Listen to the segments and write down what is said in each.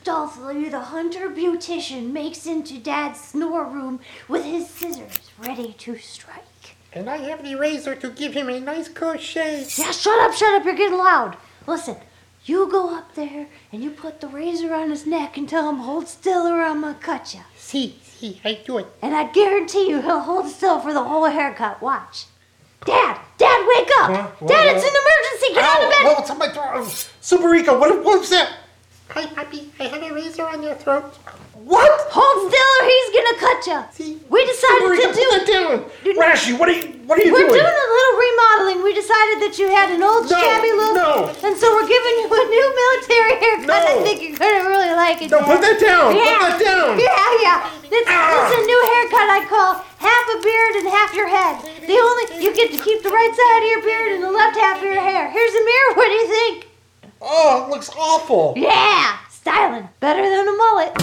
Stealthily, the hunter beautician makes into Dad's snore room with his scissors ready to strike. And I have the razor to give him a nice close shave. Yeah, shut up, you're getting loud. Listen, you go up there and you put the razor on his neck and tell him, hold still or I'm gonna cut you. See, I do it. And I guarantee you he'll hold still for the whole haircut. Watch. Dad, wake up! Dad, it's an emergency! Get out of bed! What's on my throat? Super Rico, what was that? Hi, Puppy. I have a razor on your throat. What? Hold still or he's gonna cut you. See? We decided Super Rico, to do... put that down. Rashi, what are you We're doing? doing a little remodeling. We decided that you had an old shabby look. No. And so we're giving you a new military haircut. No. I think you're gonna really like it, No, Dad. put that down. Yeah. Put that down. Yeah. This is a new haircut I call half a beard and half your head. You get to keep the right side of your beard and the left half of your hair. Here's a mirror. What do you think? Oh, it looks awful. Yeah, styling. Better than a mullet.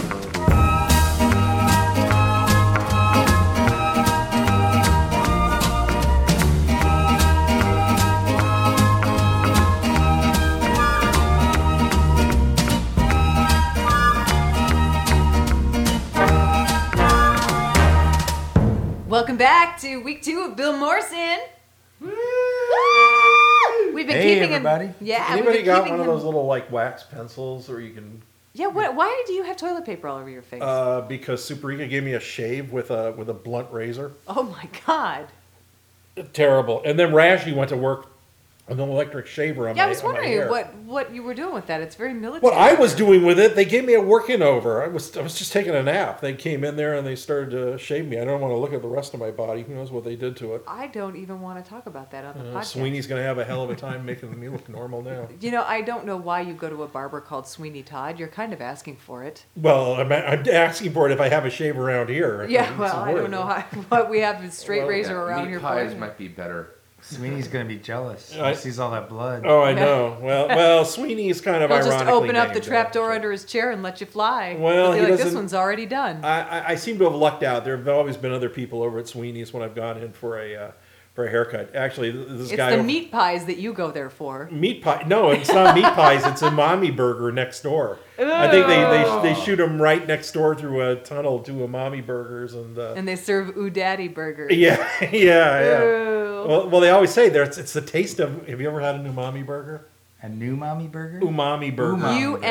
Welcome back to week 2 of Bill Morrison. Woo! We've been Hey, keeping everybody. him. Yeah, Anybody we've been got keeping one of him- those little like wax pencils, or you can? Yeah. Why do you have toilet paper all over your face? Because Superika gave me a shave with a blunt razor. Oh my God. Terrible. And then Rashi went to work with an electric shaver on Yeah, my I was on my wondering hair. what you were doing with that. It's very military. What I was doing with it, they gave me a working over. I was just taking a nap. They came in there and they started to shave me. I don't want to look at the rest of my body. Who knows what they did to it? I don't even want to talk about that on the podcast. Sweeney's going to have a hell of a time making me look normal now. You know, I don't know why you go to a barber called Sweeney Todd. You're kind of asking for it. Well, I'm asking for it if I have a shave around here. Yeah, It's well, I worth don't know it. what we have a straight razor around meat here pies for. might be better. Sweeney's gonna be jealous. I- He sees all that blood. Oh, I know. Well, Sweeney's kind of He'll ironically just open up the named trap that, door so. under his chair and let you fly. Well, He'll be he like, this doesn't- one's already done. I seem to have lucked out. There have always been other people over at Sweeney's when I've gone in for a haircut. Actually, this It's guy. the meat pies that you go there for. Meat pie? No, it's not meat pies. It's a mommy burger next door. I think they shoot them right next door through a tunnel to a mommy burgers And they serve Ooh Daddy burgers. yeah. Ooh. Well, they always say it's the taste of. Have you ever had an umami burger? A new mommy burger? Umami burger. Umami.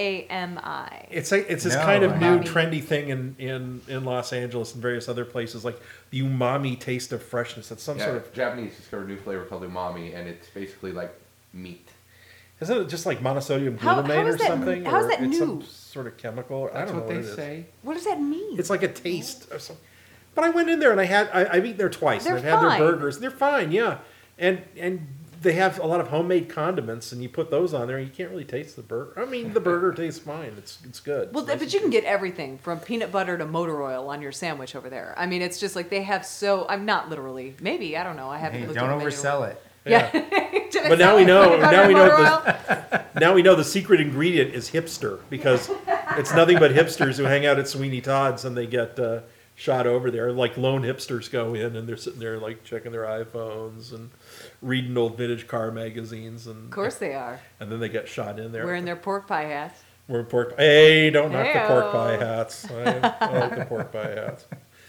UMAMI. It's this No, kind of I new haven't. trendy thing in Los Angeles and various other places, like the umami taste of freshness. It's some Yeah, sort of. Japanese discovered a new flavor called umami, and it's basically like meat. Isn't it just like monosodium How glutamate is or that- something? how is or that it's new? some sort of chemical. I That's don't know what what they it is. say. What does that mean? It's like a taste of some. But I went in there and I've eaten there twice. They're and I've had fine. their burgers. They're fine, yeah. And they have a lot of homemade condiments, and you put those on there, and you can't really taste the burger. I mean, the burger tastes fine. It's good. Well, It's nice but and you can good. get everything from peanut butter to motor oil on your sandwich over there. I mean, it's just like they have I'm not literally. Maybe, I don't know. I haven't Hey, looked don't at the menu. oversell it. Yeah. But now we know. Now we know. Oil? Now we know the secret ingredient is hipster, because it's nothing but hipsters who hang out at Sweeney Todd's and they get shot over there. Like lone hipsters go in and they're sitting there like checking their iPhones and reading old vintage car magazines, and Of course they are. and then they get shot in there. Wearing their pork pie hats. We're pork. Hey, don't knock the pork Heyo. pie hats. I like the pork pie hats.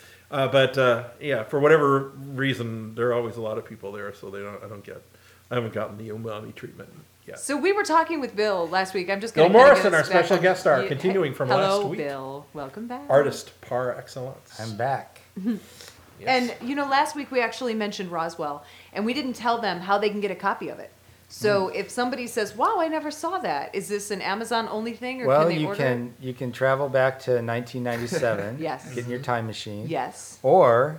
But yeah, for whatever reason, there are always a lot of people there, so I haven't gotten the umami treatment yet. So we were talking with Bill last week. I'm just going Bill to Morrison, our special guest star, continuing from Hello, last week. Bill. Welcome back. Artist par excellence. I'm back. Yes. And, last week we actually mentioned Roswell, and we didn't tell them how they can get a copy of it. So if somebody says, wow, I never saw that, is this an Amazon-only thing, or Well, can they order you can travel back to 1997. Yes. Get in your time machine. it? Yes. Or,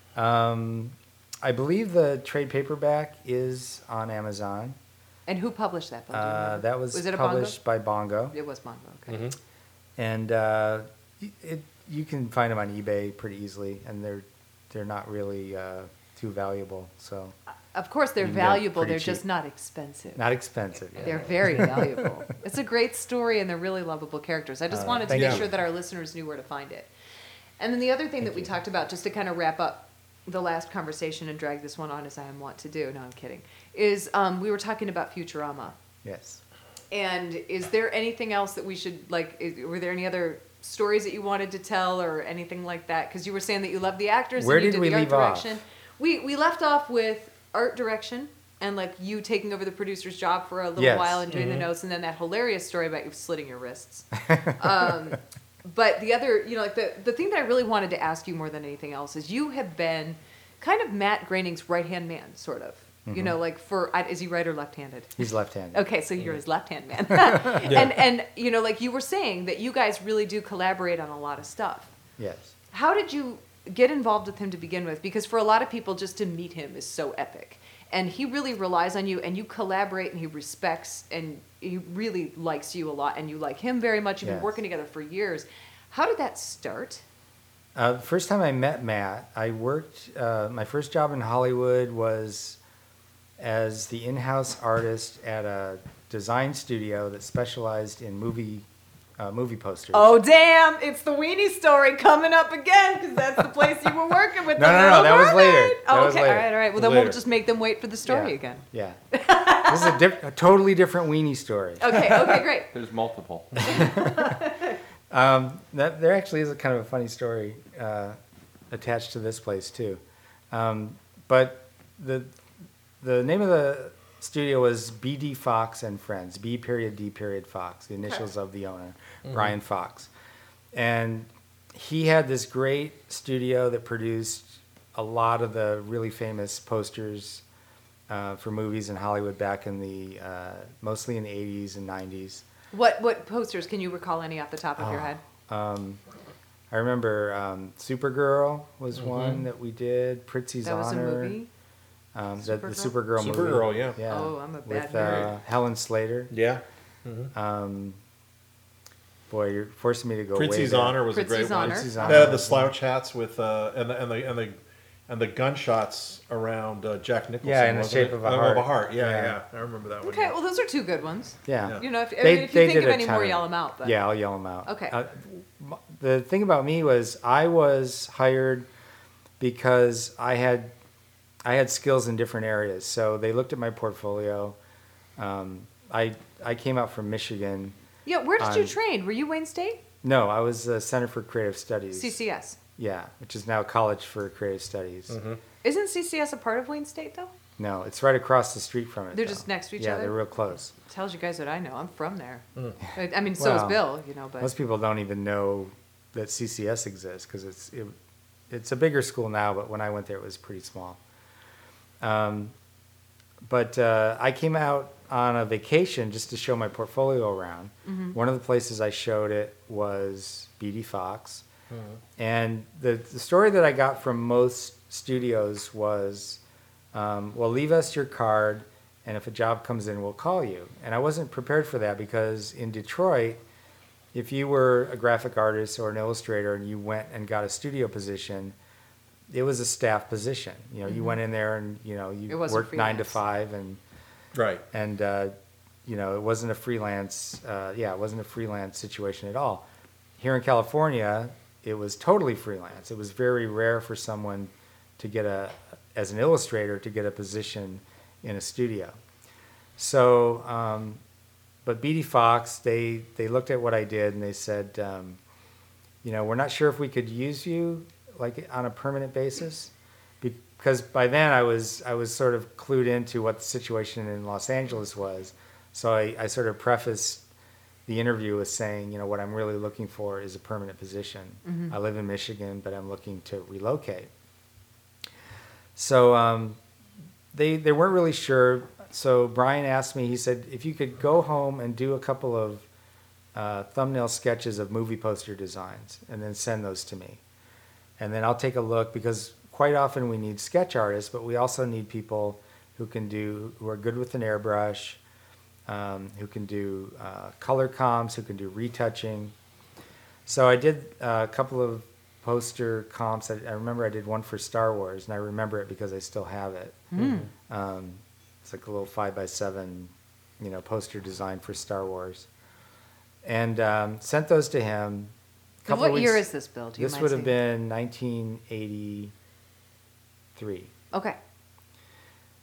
I believe the trade paperback is on Amazon. And who published that, Bill? Do you remember? That was it a published by Bongo. Bongo? It was Bongo, okay. Mhm. And you can find them on eBay pretty easily, and they're not really too valuable. So Of course, they're You can get valuable. pretty They're cheap. just not expensive. not expensive. Yeah. They're very valuable. It's a great story, and they're really lovable characters. I just wanted to thank make you. sure that our listeners knew where to find it. And then the other thing that we talked about, just to kind of wrap up the last conversation and drag this one on as I am wont to do, no, I'm kidding, is we were talking about Futurama. Yes. And is there anything else that we should, were there any other stories that you wanted to tell or anything like that? Because you were saying that you loved the actors. Where and you did did we the art leave off? direction. We left off with art direction and like you taking over the producer's job for a little Yes. while and doing the notes, and then that hilarious story about you slitting your wrists. But the other, like the thing that I really wanted to ask you more than anything else is you have been kind of Matt Groening's right-hand man, sort of. Is he right or left-handed? He's left-handed. Okay, so you're his left-hand man. And like you were saying, that you guys really do collaborate on a lot of stuff. Yes. How did you get involved with him to begin with? Because for a lot of people, just to meet him is so epic. And he really relies on you, and you collaborate, and he respects, and he really likes you a lot, and you like him very much. You've been Yes. working together for years. How did that start? The first time I met Matt, I worked, my first job in Hollywood was as the in-house artist at a design studio that specialized in movie posters. Oh, damn! It's the weenie story coming up again, because that's the place you were working with. No, the no, little that was later. mermaid. That Oh, was okay, later. all right. Well, then Later. we'll just make them wait for the story again. Yeah. This is a totally different weenie story. Okay, great. There's multiple. There actually is a kind of a funny story attached to this place too, but the name of the studio was B.D. Fox and Friends. B. D. Fox, the initials of the owner, Brian Fox, and he had this great studio that produced a lot of the really famous posters for movies in Hollywood back in the mostly in the 80s and 90s. What posters can you recall any off the top of your head? I remember Supergirl was one that we did. Pritzi's That was a Honor. movie. The Supergirl? Supergirl movie. Supergirl, yeah. Yeah. Oh, I'm a bad With nerd. Helen Slater. Yeah. Boy, you're forcing me to go way Pritzi's back. Honor was a Pritzi's great one. Honor. Pritzi's They Honor. had the slouch hats with and the gunshots around Jack Nicholson. Yeah, in the wasn't shape it? of a heart. Yeah, Yeah. yeah. I remember that one. Okay, well, those are two good ones. Yeah. If you They think did of a any ton more, of yell them. them out. But. Yeah, I'll yell them out. Okay. The thing about me was I was hired because I had skills in different areas. So they looked at my portfolio. I came out from Michigan. Yeah, where did you on- train? Were you Wayne State? No, I was the Center for Creative Studies. CCS. Yeah, which is now College for Creative Studies. Isn't CCS a part of Wayne State, though? No, it's right across the street from it. They're though. just next to each yeah, other? they're real close. Tells you guys what I know. I'm from there. I mean, so is Well, Bill, but... Most people don't even know that CCS exists because it's a bigger school now, but when I went there, it was pretty small. But I came out on a vacation just to show my portfolio around. One of the places I showed it was BD Fox. And the story that I got from most studios was, well, leave us your card, and if a job comes in, we'll call you. And I wasn't prepared for that because in Detroit, if you were a graphic artist or an illustrator and you went and got a studio position, it was a staff position. You went in there and, It you wasn't worked 9 to freelance. 5 and Right. it wasn't a freelance, it wasn't a freelance situation at all. Here in California, it was totally freelance. It was very rare for someone to get as an illustrator, to get a position in a studio. So, but BD Fox, they looked at what I did and they said, we're not sure if we could use you like on a permanent basis. Because by then I was sort of clued into what the situation in Los Angeles was. So I sort of prefaced the interview with saying, what I'm really looking for is a permanent position. I live in Michigan, but I'm looking to relocate. So they weren't really sure. So Brian asked me, he said, if you could go home and do a couple of thumbnail sketches of movie poster designs and then send those to me. And then I'll take a look, because quite often we need sketch artists, but we also need people who are good with an airbrush, who can do color comps, who can do retouching. So I did a couple of poster comps. I remember I did one for Star Wars, and I remember it because I still have it. It's like a little 5x7, poster design for Star Wars. And sent those to him. And what year is this, Bill? Do you This mind would have saying? been 1983. Okay.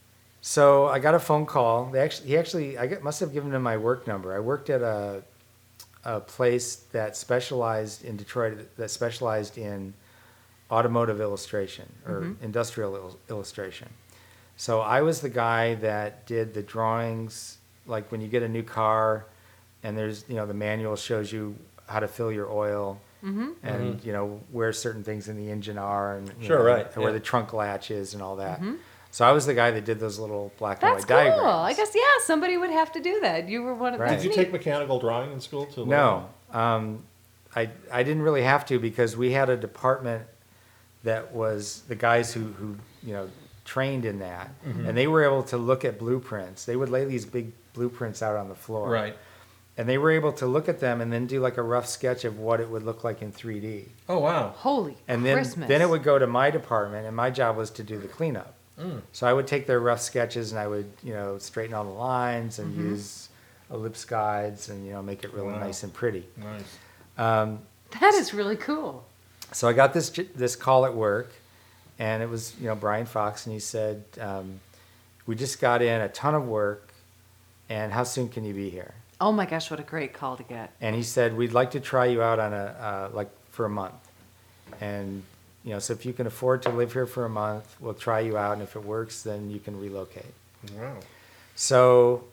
So I got a phone call. Must have given him my work number. I worked at a place that specialized in Detroit, that specialized in automotive illustration or industrial illustration. So I was the guy that did the drawings, like when you get a new car and there's, the manual shows you how to fill your oil and, where certain things in the engine are and Sure, right, where yeah. the trunk latch is and all that. So I was the guy that did those little black and That's white cool. diagrams. I guess, yeah, somebody would have to do that. You were one of Right. that's Did you neat. take mechanical drawing in school to learn? No, I didn't really have to because we had a department that was the guys who trained in that, and they were able to look at blueprints. They would lay these big blueprints out on the floor, Right. and they were able to look at them and then do like a rough sketch of what it would look like in 3D. Oh, wow. Holy And then Christmas. then it would go to my department, and my job was to do the cleanup. So I would take their rough sketches and I would straighten all the lines and use ellipse guides and make it really nice and pretty. Nice. That is really cool. So I got this call at work, and it was Brian Fox, and he said, "We just got in a ton of work, and how soon can you be here?" Oh my gosh, what a great call to get. And he said, "We'd like to try you out on for a month, and so if you can afford to live here for a month, we'll try you out, and if it works, then you can relocate." Wow. So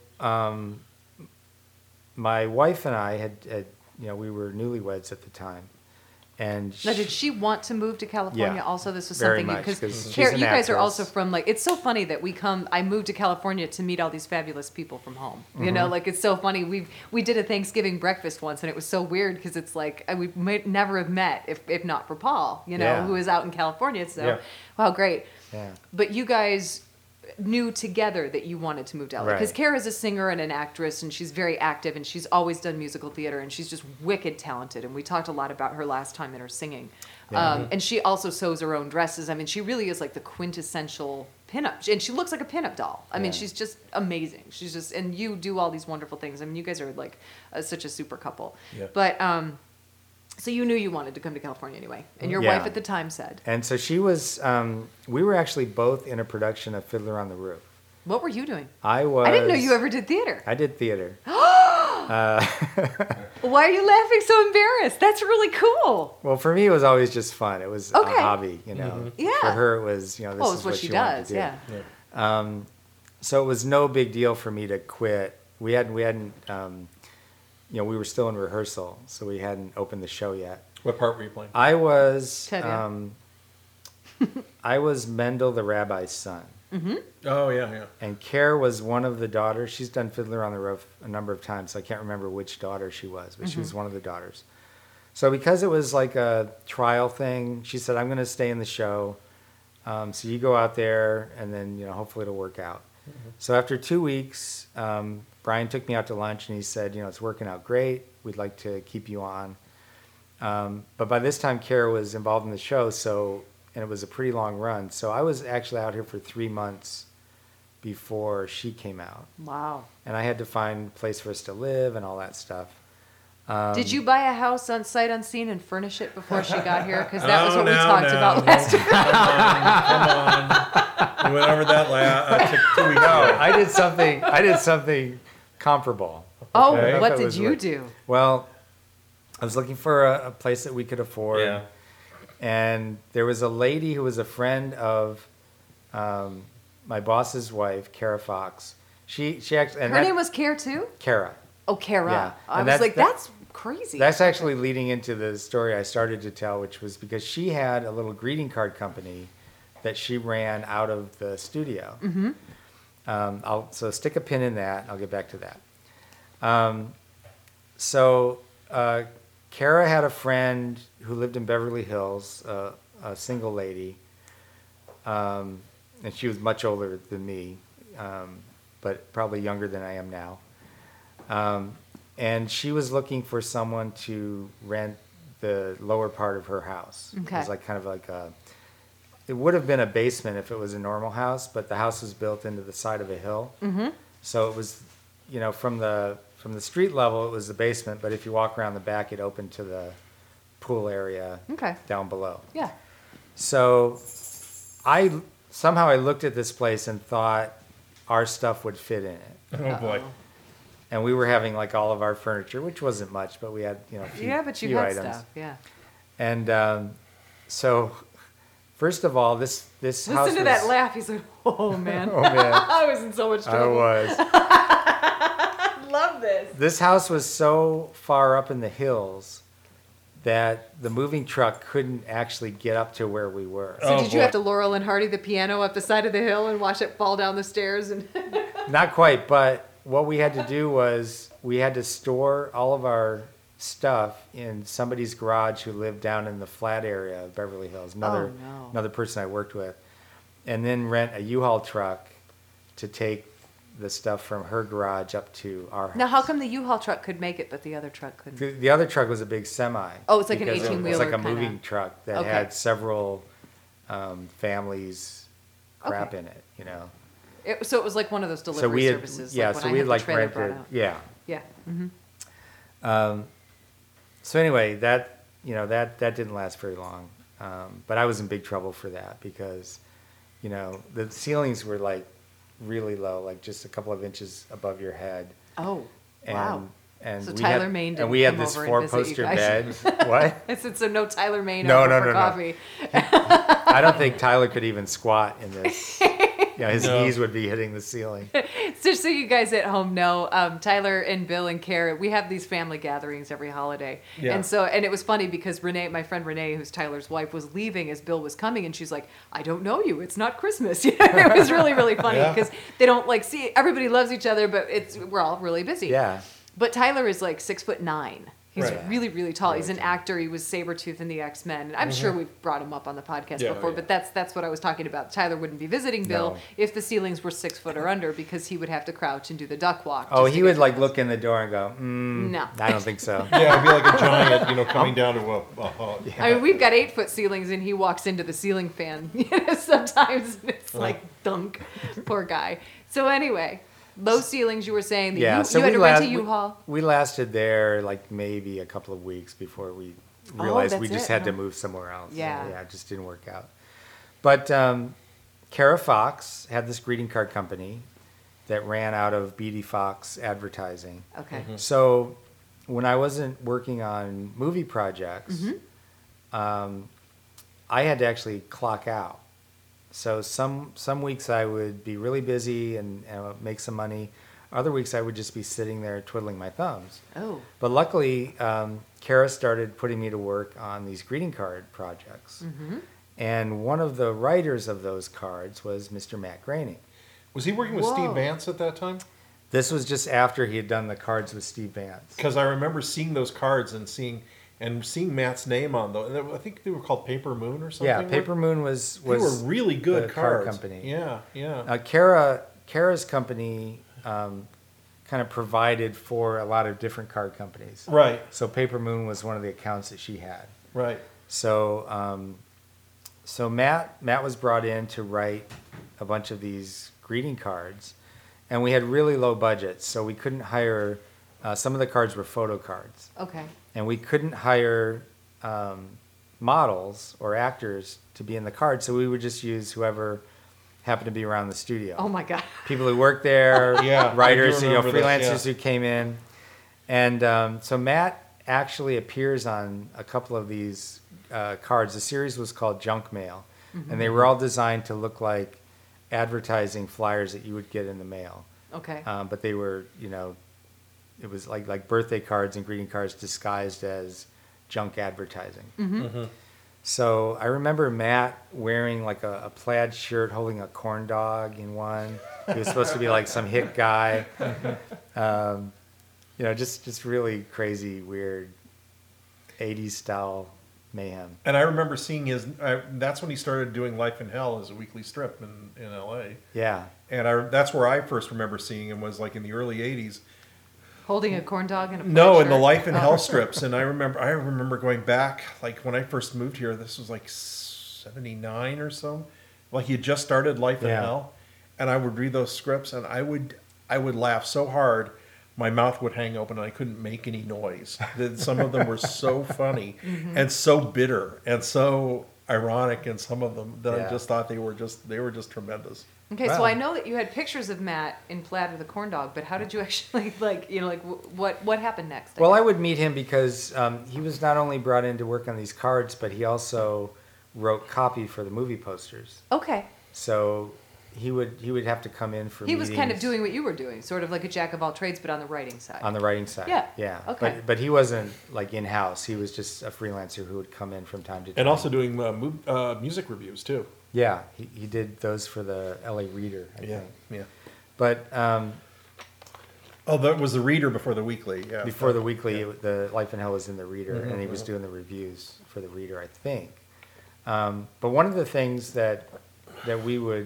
my wife and I had we were newlyweds at the time, and Now, did she want to move to California? Yeah, Also, this was very something much, 'cause she's Kara, an you guys are actress. also from it's so funny that I moved to California to meet all these fabulous people from home. It's so funny. We did a Thanksgiving breakfast once, and it was so weird because it's like we might never have met if not for Paul, Yeah. who is out in California. So, Yeah. wow, great. yeah. But you guys knew together that you wanted to move to LA because Right. Kara's a singer and an actress, and she's very active, and she's always done musical theater, and she's just wicked talented. And we talked a lot about her last time in her singing. And she also sews her own dresses. I mean, she really is like the quintessential pinup, and she looks like a pinup doll. I mean, Yeah. she's just amazing. She's just, and you do all these wonderful things. I mean, you guys are like such a super couple. Yeah. But so you knew you wanted to come to California anyway, and your Yeah. wife at the time said, And so she was. We were actually both in a production of Fiddler on the Roof. "What were you doing? I was. I didn't know you ever did theater. I did theater. Why are you laughing so embarrassed? That's really cool." Well, for me, it was always just fun. It was Okay. a hobby, Yeah. For her, it was this Well, is it's what she wanted does, to do. yeah. So it was no big deal for me to quit. We hadn't. We were still in rehearsal, so we hadn't opened the show yet. What part were you playing? I was. Tevye. I was Mendel the rabbi's son. Oh, yeah. And Kara was one of the daughters. She's done Fiddler on the Roof a number of times, so I can't remember which daughter she was, but she was one of the daughters. So because it was like a trial thing, she said, "I'm going to stay in the show. So you go out there, and then hopefully it'll work out." So after 2 weeks, Brian took me out to lunch, and he said, "It's working out great. We'd like to keep you on." But by this time, Kara was involved in the show, and it was a pretty long run. So I was actually out here for 3 months before she came out. Wow. And I had to find a place for us to live and all that stuff. Did you buy a house on sight unseen and furnish it before she got here? Because that was what we No, talked no, about no. last time. Come on. We went over that took 2 weeks No, ago. I did something comparable. Oh, Okay. what That did was you what- do? Well, I was looking for a place that we could afford. Yeah. And there was a lady who was a friend of my boss's wife, Kara Fox. She actually Her name was Care too? Kara. Oh, Kara. Yeah. I And was that's- like, that- that's crazy. That's actually leading into the story I started to tell, which was because she had a little greeting card company that she ran out of the studio. So stick a pin in that. I'll get back to that. Kara had a friend who lived in Beverly Hills, a single lady, and she was much older than me, but probably younger than I am now. And she was looking for someone to rent the lower part of her house. Okay. It was like kind of like it would have been a basement if it was a normal house, but the house was built into the side of a hill. Mm-hmm. So it was, from the street level, it was the basement, but if you walk around the back, it opened to the pool area Okay. down below. Yeah. So I looked at this place and thought, our stuff would fit in it. Oh boy. And we were having like all of our furniture, which wasn't much, but we had, a few, Yeah, but you few had items. stuff. Yeah. And so, first of all, this house Listen to that laugh. He's like, oh man. Oh man, I was in so much I trouble. was. Love this. This house was so far up in the hills that the moving truck couldn't actually get up to where we were. So Oh, did you boy. have to Laurel and Hardy the piano up the side of the hill and watch it fall down the stairs? And Not quite, but what we had to do was we had to store all of our stuff in somebody's garage who lived down in the flat area of Beverly Hills, no. another person I worked with, and then rent a U-Haul truck to take the stuff from her garage up to our house. now, how come the U-Haul truck could make it, but the other truck couldn't? The other truck was a big semi. Oh, it's like an because 18-wheeler It's like a kinda. moving truck that Okay. had several families' crap Okay. in it, So it was like one of those So delivery we had, services. yeah, like when so I we had had the like trailer brought rented, out. yeah. Yeah. Mm-hmm. So anyway, that didn't last very long, but I was in big trouble for that because, the ceilings were like really low, like just a couple of inches above your head, Oh, and wow. and So we Tyler had, Maine and we didn't had come this over and visit you 4-poster guys. bed. What? I said, so no Tyler Maine No, over no, for no, no. coffee. I don't think Tyler could even squat in this. His No. knees would be hitting the ceiling. Just so you guys at home know, Tyler and Bill and Kara, we have these family gatherings every holiday. Yeah. And it was funny because my friend Renee, who's Tyler's wife, was leaving as Bill was coming, and she's like, I don't know you. It's not Christmas. It was really, really funny Yeah. because they don't see, everybody loves each other, but we're all really busy. Yeah. But Tyler is like 6'9". He's Right. really, really tall. He's an actor. He was Sabretooth in the X-Men. And I'm sure we've brought him up on the podcast Yeah, before, yeah. but that's what I was talking about. Tyler wouldn't be visiting Bill No. if the ceilings were 6 foot or under because he would have to crouch and do the duck walk. Oh, just he to would get like to look in the door and go, No. I don't think so. Yeah, it'd be like a giant, coming down to a I mean, we've got 8 foot ceilings, and he walks into the ceiling fan sometimes. And it's like dunk, poor guy. So anyway, low ceilings. You were saying that Yeah, so you had we to rent a last- U-Haul. We lasted there like maybe a couple of weeks before we realized we that's just it, had to huh? move somewhere else. Yeah. Yeah, it just didn't work out. But Kara Fox had this greeting card company that ran out of BD Fox advertising. Okay. So when I wasn't working on movie projects, I had to actually clock out. So some weeks I would be really busy and make some money. Other weeks I would just be sitting there twiddling my thumbs. Oh. But luckily, Kara started putting me to work on these greeting card projects. And one of the writers of those cards was Mr. Matt Groening. Was he working with Whoa. Steve Vance at that time? This was just after he had done the cards with Steve Vance. Because I remember seeing those cards and seeing Matt's name on them. And I think they were called Paper Moon or something. Yeah, Paper Moon was They were really good the card cards. company. Yeah. Kara's company kind of provided for a lot of different card companies. Right. So Paper Moon was one of the accounts that she had. Right. So so Matt was brought in to write a bunch of these greeting cards, and we had really low budgets, so we couldn't hire. Some of the cards were photo cards, Okay. and we couldn't hire models or actors to be in the cards, so we would just use whoever happened to be around the studio. Oh my God. People who worked there, Yeah, I do writers, remember that, freelancers yeah. who came in. And so Matt actually appears on a couple of these cards. The series was called Junk Mail, and they were all designed to look like advertising flyers that you would get in the mail. Okay. But they were, it was like birthday cards and greeting cards disguised as junk advertising. So I remember Matt wearing like a plaid shirt, holding a corn dog in one. He was supposed to be like some hick guy. Just really crazy, weird 80s style mayhem. And I remember seeing that's when he started doing Life in Hell as a weekly strip in L.A. Yeah. And that's where I first remember seeing him was like in the early 80s. Holding a corn dog and a No, plaid in the shirt? Life in Hell strips. And I remember going back, like when I first moved here, this was like 79 or so. Like he had just started Life in Yeah. Hell. And I would read those scripts and I would laugh so hard my mouth would hang open and I couldn't make any noise. Some of them were so funny and so bitter and so ironic in some of them that I Yeah. just thought they were just tremendous. Okay, so Wow. I know that you had pictures of Matt in plaid with a corn dog, but how did you actually what happened next? Well, I would meet him because he was not only brought in to work on these cards, but he also wrote copy for the movie posters. Okay. So he would have to come in for He was kind of meetings doing what you were doing, sort of like a jack of all trades, but on the writing side. on the writing side. Yeah. Yeah. Okay. But he wasn't like in house. He was just a freelancer who would come in from time to time. And also doing music reviews too. Yeah, he did those for the LA Reader, I Yeah, think. yeah. But Oh, that was the Reader before the Weekly. Yeah. before the weekly, the Life in Hell was in the Reader, Mhm, and he was doing the reviews for the Reader, I think. But one of the things that we would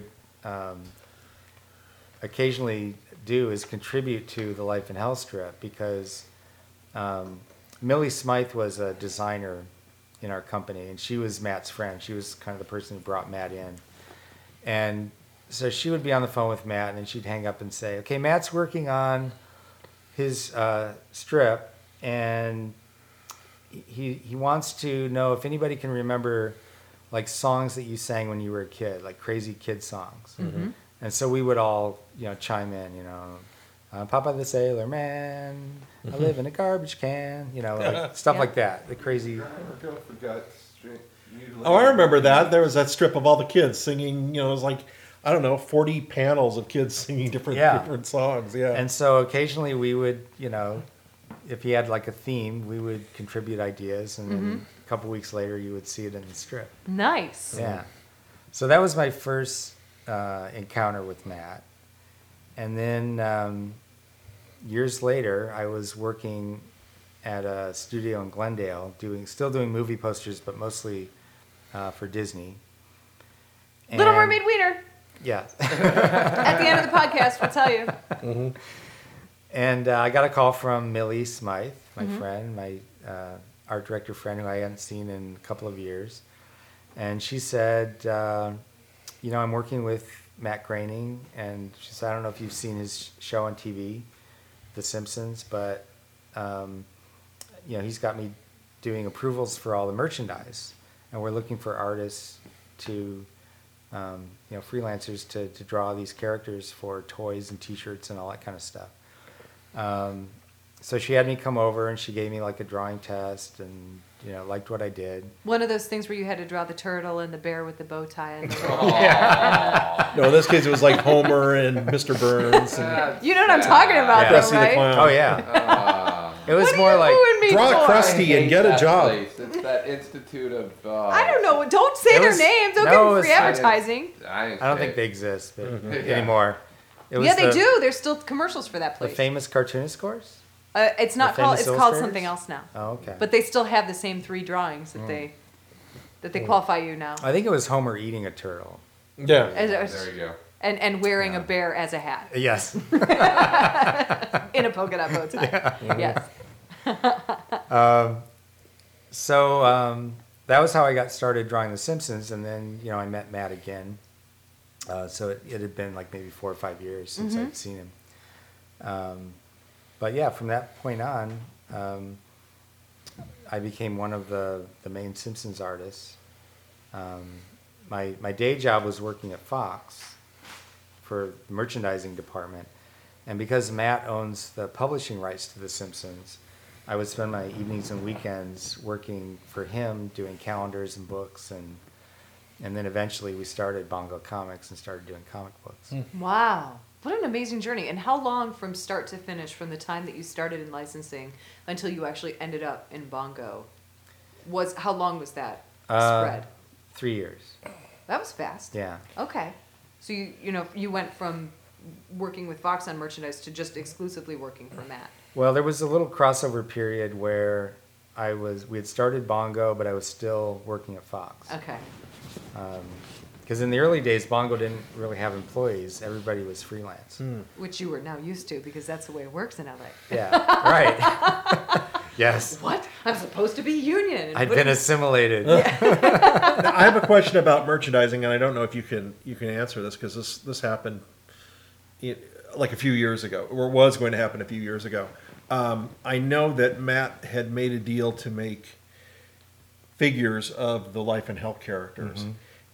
occasionally do is contribute to the Life in Hell strip because Millie Smythe was a designer in our company, and she was Matt's friend. She was kind of the person who brought Matt in. And so she would be on the phone with Matt, and then she'd hang up and say, okay, Matt's working on his strip, and he wants to know if anybody can remember like songs that you sang when you were a kid, like crazy kid songs. Mm-hmm. And so we would all, chime in, Papa the Sailor Man, I live in a garbage can, like stuff Yeah. like that. The crazy. Oh, I remember that. There was that strip of all the kids singing. It was like, I don't know, 40 panels of kids singing different songs. Yeah. And so occasionally we would, if he had like a theme, we would contribute ideas, and then a couple weeks later you would see it in the strip. Nice. Yeah. So that was my first encounter with Matt. And then years later, I was working at a studio in Glendale, still doing movie posters, but mostly for Disney. Little And- Mermaid Wiener. Yeah. At the end of the podcast, we'll tell you. And I got a call from Millie Smythe, my friend, my art director friend who I hadn't seen in a couple of years. And she said, I'm working with Matt Groening. And she said, I don't know if you've seen his show on TV, The Simpsons, but, he's got me doing approvals for all the merchandise. And we're looking for artists to, freelancers to draw these characters for toys and T-shirts and all that kind of stuff. So she had me come over and she gave me like a drawing test and, liked what I did. One of those things where you had to draw the turtle and the bear with the bow tie. And the No, in this case, it was like Homer and Mr. Burns. And you know what I'm talking about, Yeah. though, Krusty the right? Clown. Oh, yeah. It was What are more you like, booing me Draw for? Krusty and get a job. It's that Institute of. I don't know. Don't say It their was- names. Don't no, give it them was- free advertising. I don't think they exist but Yeah. anymore. It was Yeah, they the- do. There's still commercials for that The place. famous cartoonist course? It's not the called. famous It's called illustrators? something else now. Oh, okay. But they still have the same 3 drawings that they qualify you now. I think it was Homer eating a turtle. Yeah. There you go. And wearing a bear as a hat Yes. in a polka dot bow tie. Yes. So that was how I got started drawing The Simpsons, and then I met Matt again. So it had been like maybe 4 or 5 years since I'd seen him. But yeah, from that point on, I became one of the main Simpsons artists. My day job was working at Fox for the merchandising department, and because Matt owns the publishing rights to The Simpsons, I would spend my evenings and weekends working for him, doing calendars and books, and then eventually we started Bongo Comics and started doing comic books. Wow. What an amazing journey. And how long from start to finish, from the time that you started in licensing until you actually ended up in Bongo? How long was that spread? 3 years. That was fast. Yeah. Okay. So you went from working with Fox on merchandise to just exclusively working for Matt. Well, there was a little crossover period where we had started Bongo, but I was still working at Fox. Okay. Because in the early days, Bongo didn't really have employees. Everybody was freelance. Which you are now used to because that's the way it works in LA. Yeah, right. Yes. What? I'm supposed to be union. I'd been assimilated. I have a question about merchandising, and I don't know if you can answer this because this happened like a few years ago, or was going to happen a few years ago. I know that Matt had made a deal to make figures of the Life and Hell characters,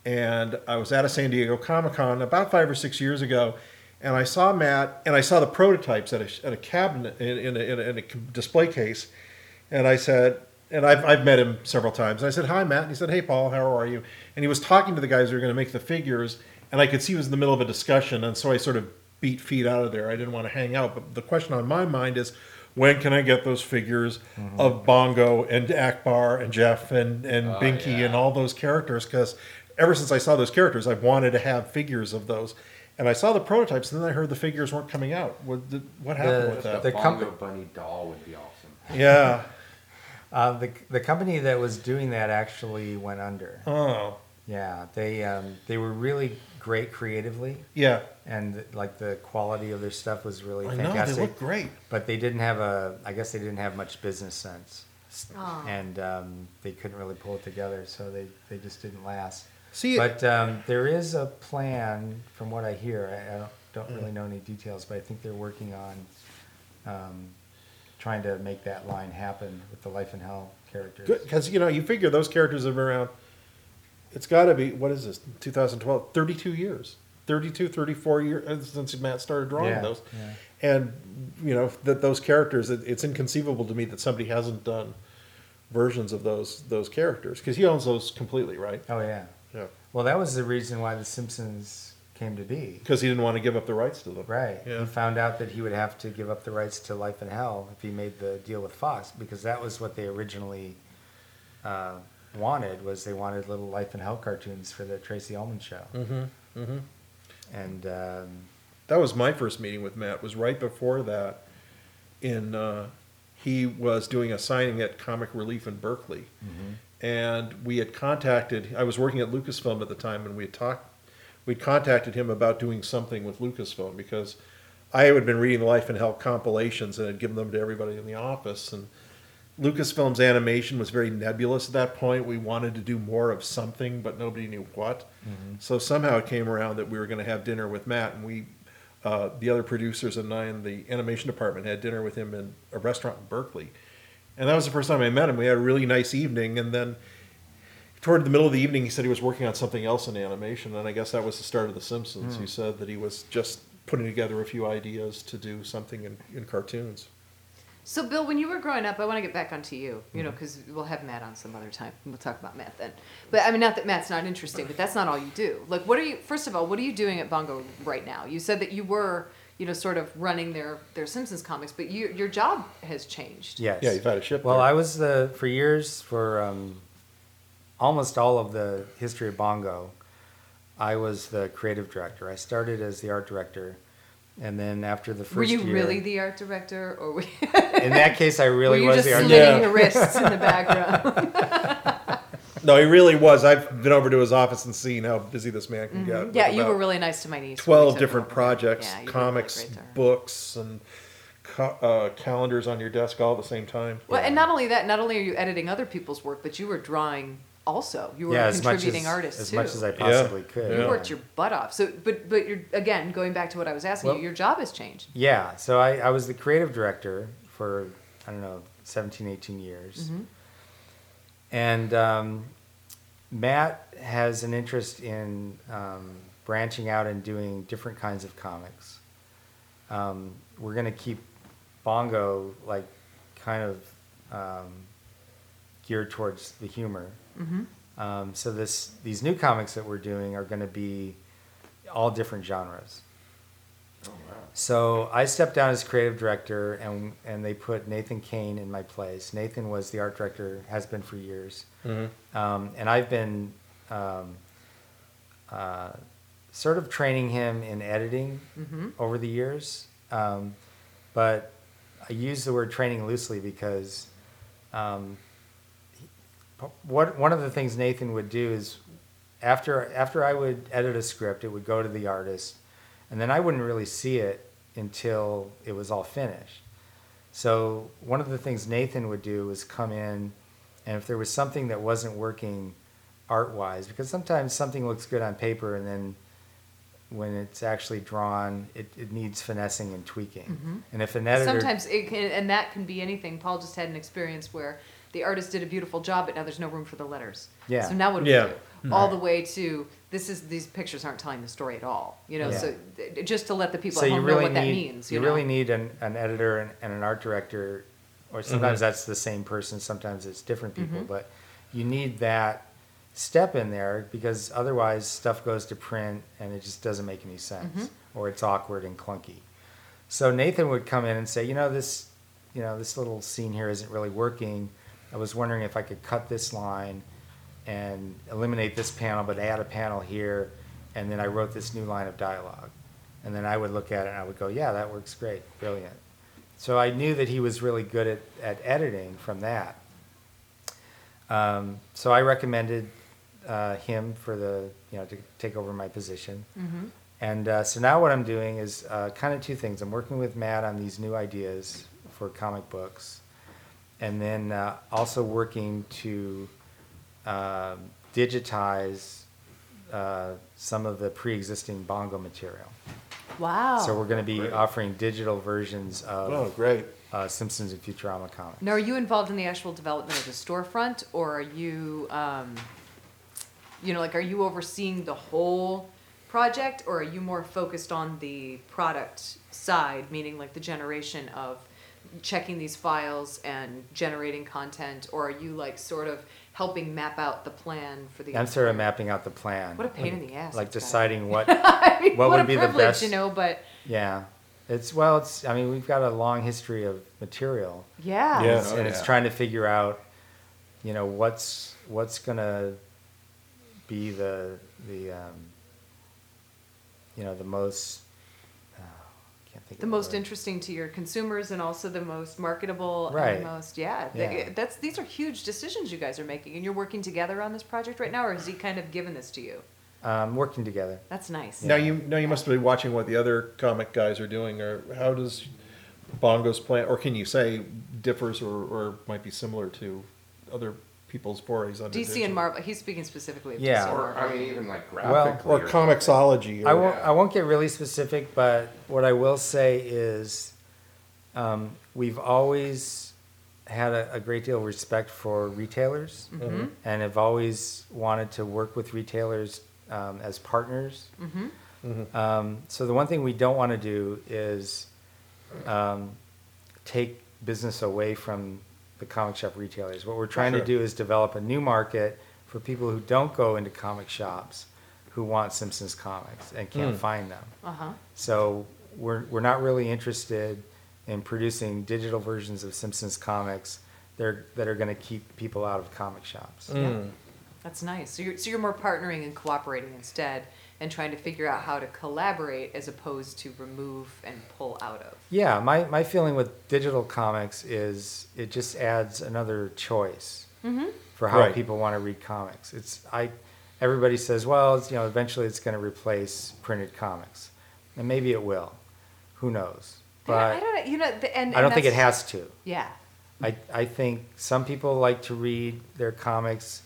and I was at a San Diego Comic-Con about 5 or 6 years ago, and I saw Matt, and I saw the prototypes at a cabinet in a display case, and I said, and I've met him several times, and I said, "Hi, Matt," and he said, "Hey, Paul, how are you?" And he was talking to the guys who were going to make the figures, and I could see he was in the middle of a discussion, and so I sort of beat feet out of there. I didn't want to hang out, but the question on my mind is, when can I get those figures of Bongo and Akbar and Jeff and Binky and all those characters? Because ever since I saw those characters, I've wanted to have figures of those. And I saw the prototypes, and then I heard the figures weren't coming out. What happened with that? The Bongo Bunny doll would be awesome. Yeah. The company that was doing that actually went under. Oh. Yeah, they were really great creatively, Yeah. and like the quality of their stuff was really I know, fantastic. they look great. But they didn't have I guess they didn't have much business sense, and they couldn't really pull it together, so they just didn't last. See, But there is a plan, from what I hear. I don't really know any details, but I think they're working on trying to make that line happen with the Life and Hell characters. because, you figure those characters have been around, it's got to be, what is this, 2012, 32 years. 32, 34 years since Matt started drawing Yeah, those. yeah. And, that those characters, it's inconceivable to me that somebody hasn't done versions of those characters. Because he owns those completely, right? Oh yeah. Yeah. Well, that was the reason why The Simpsons came to be. Because he didn't want to give up the rights to them. Right. Yeah. He found out that he would have to give up the rights to Life and Hell if he made the deal with Fox, because that was what they originally wanted. Was they wanted little Life and Hell cartoons for the Tracy Ullman show. Mm-hmm. Mm-hmm. And That was my first meeting with Matt. Was right before that. He was doing a signing at Comic Relief in Berkeley, and we had contacted. I was working at Lucasfilm at the time, and we'd contacted him about doing something with Lucasfilm because I had been reading the Life and Hell compilations and had given them to everybody in the office. And Lucasfilm's animation was very nebulous at that point. We wanted to do more of something, but nobody knew what. So somehow it came around that we were going to have dinner with Matt, and we, the other producers and I in the animation department had dinner with him in a restaurant in Berkeley. And that was the first time I met him. We had a really nice evening, and then toward the middle of the evening, he said he was working on something else in animation, and I guess that was the start of The Simpsons. He said that he was just putting together a few ideas to do something in cartoons. So, Bill, when you were growing up, I want to get back onto you, because we'll have Matt on some other time. We'll talk about Matt then. But, I mean, not that Matt's not interesting, but that's not all you do. Like, first of all, what are you doing at Bongo right now? You said that you were, sort of running their Simpsons comics, but your job has changed. yes. Yeah, you've had a ship Well, there. I was for years, for almost all of the history of Bongo, I was the creative director. I started as the art director, and then after the first Were you year, really the art director, or were in that case, I really you was just the art slitting director. your wrists in the background? No, he really was. I've been over to his office and seen how busy this man can get. with Yeah, you about were really nice to my niece. when we 12 took different over. projects, Yeah, you were comics, really great to her. books, and calendars on your desk all at the same time. Well, and not only that, not only are you editing other people's work, but you were drawing also. You were a as much contributing as, artist as too. much as I possibly could. You Yeah. worked your butt off. So, but you're again going back to what I was asking Well- you. Your job has changed. Yeah, so I was the creative director for, 17, 18 years. And Matt has an interest in branching out and doing different kinds of comics. We're going to keep Bongo, like, kind of geared towards the humor. So these new comics that we're doing are going to be all different genres. So I stepped down as creative director, and they put Nathan Kane in my place. Nathan was the art director, has been for years. And I've been sort of training him in editing over the years. But I use the word training loosely because one of the things Nathan would do is after I would edit a script, it would go to the artist, and then I wouldn't really see it until it was all finished. So one of the things Nathan would do was come in, and if there was something that wasn't working art-wise, because sometimes something looks good on paper, and then when it's actually drawn, it needs finessing and tweaking. And if an editor... Sometimes it can, and that can be anything. Paul just had an experience where the artist did a beautiful job, but now there's no room for the letters. Yeah. So now what do Yeah. we do? All the way to these pictures aren't telling the story at all. You know, Yeah. so just to let the people So at you home know really what that need means. you know? really need an editor and an art director, or sometimes that's the same person, sometimes it's different people, but you need that step in there because otherwise stuff goes to print and it just doesn't make any sense or it's awkward and clunky. So Nathan would come in and say, this little scene here isn't really working. I was wondering if I could cut this line and eliminate this panel, but add a panel here, and then I wrote this new line of dialogue. And then I would look at it and I would go, yeah, that works great, brilliant. So I knew that he was really good at editing from that. So I recommended him for to take over my position. And so now what I'm doing is kind of two things. I'm working with Matt on these new ideas for comic books, and then also working to digitize some of the pre-existing Bongo material. Wow. So we're going to be offering digital versions Oh, of great. Simpsons and Futurama comics. Now, are you involved in the actual development of the storefront, or are you, are you overseeing the whole project, or are you more focused on the product side, meaning like the generation of checking these files and generating content, or are you like sort of helping map out the plan for the? I'm sort of mapping out the plan. What a pain in the ass. Like it's gotta deciding what I mean, what what would a be the privilege, best- but yeah. It's I mean, we've got a long history of material. yeah. Yeah. Oh, And it's yeah. trying to figure out, what's gonna be the most can't think The of most word. interesting to your consumers and also the most marketable Right. and the most Yeah. these are huge decisions you guys are making, and you're working together on this project right now, or has he kind of given this to you? Working together. That's nice. Now you must be watching what the other comic guys are doing, or how does Bongo's plan, or can you say differs or might be similar to other people's forays on DC and Marvel. He's speaking specifically of Yeah. DC and Or Marvel. I mean, even like Well- graphically. or comicsology? I won't get really specific, but what I will say is we've always had a great deal of respect for retailers and have always wanted to work with retailers as partners. So the one thing we don't want to do is take business away from the comic shop retailers. What we're trying to Sure. do is develop a new market for people who don't go into comic shops who want Simpsons comics and can't find them. So we're not really interested in producing digital versions of Simpsons comics that are going to keep people out of comic shops. That's nice. So you're more partnering and cooperating instead, and trying to figure out how to collaborate as opposed to remove and pull out of. Yeah, my feeling with digital comics is it just adds another choice for how Right. people want to read comics. Everybody says, well, eventually it's going to replace printed comics, and maybe it will. Who knows? But I don't know. And I don't think it that's- has to. Yeah. I think some people like to read their comics,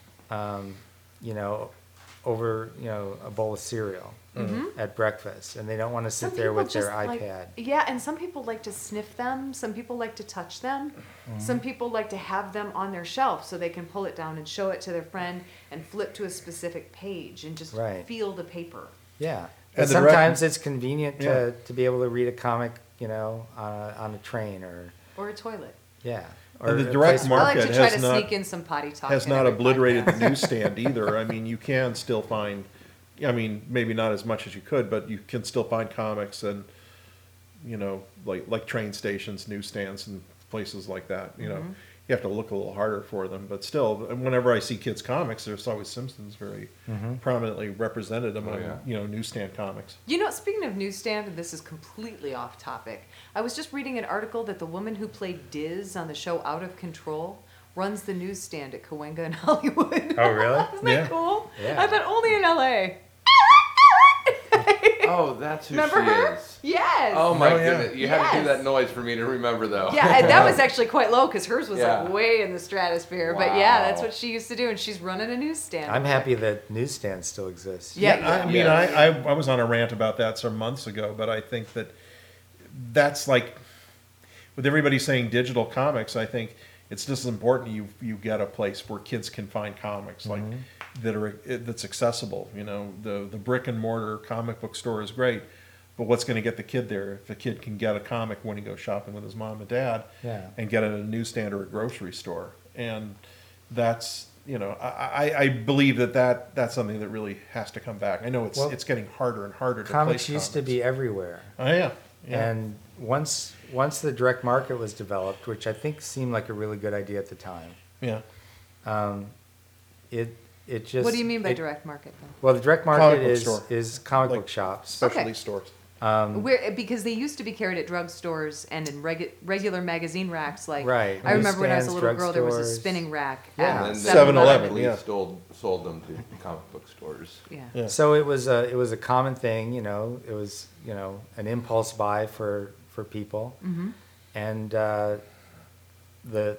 over a bowl of cereal at breakfast, and they don't want to sit there with their iPad. And some people like to sniff them. Some people like to touch them. Some people like to have them on their shelf so they can pull it down and show it to their friend and flip to a specific page and just Right. feel the paper. Yeah, And and the direct- sometimes it's convenient Yeah. to be able to read a comic, on a train or Or a toilet. And the a direct place I where- like to Market try has to not- sneak in some potty talk. has in not every obliterated podcast. the newsstand either. I mean, you can still find, maybe not as much as you could, but you can still find comics and, like train stations, newsstands, and places like that. You have to look a little harder for them, but still, whenever I see kids' comics, there's always Simpsons very prominently represented among, yeah. newsstand comics. Speaking of newsstand, and this is completely off topic, I was just reading an article that the woman who played Diz on the show Out of Control runs the newsstand at Cahuenga in Hollywood. Oh, really? Isn't Yeah. that cool? Yeah. I thought only in LA. Oh, that's who Remember she her? is. Yes. Oh my Oh, yeah. goodness! You had to do Yes. that noise for me to remember, though. Yeah, and that was actually quite low because hers was Yeah. like way in the stratosphere. But yeah, that's Wow. what she used to do, and she's running a newsstand. I'm happy that newsstands still exist. Yeah. I mean, Yeah. I was on a rant about that some months ago, but I think that's like, with everybody saying digital comics, I think, it's just as important you get a place where kids can find comics like that's accessible. You know, the brick and mortar comic book store is great, but what's going to get the kid there? If the kid can get a comic when he goes shopping with his mom and dad, and get it at a newsstand or a grocery store, and that's, you know, I believe that's something that really has to come back. I know it's getting harder and harder to Comics place used to be everywhere. Oh yeah. And once the direct market was developed, which I think seemed like a really good idea at the time, it just. What do you mean by direct market then? Well, the direct Comic market book is store. comic Like book shops. specialty Okay. stores. Because they used to be carried at drugstores and in regular magazine racks. Like Right. I remember when I was a Newsstands, little girl, there was a drugstores. spinning rack Yeah. at And 7-Eleven, police yeah. sold them to comic book stores. Yeah. Yeah. So it was a common thing, you know. It was, you know, an impulse buy for people, and the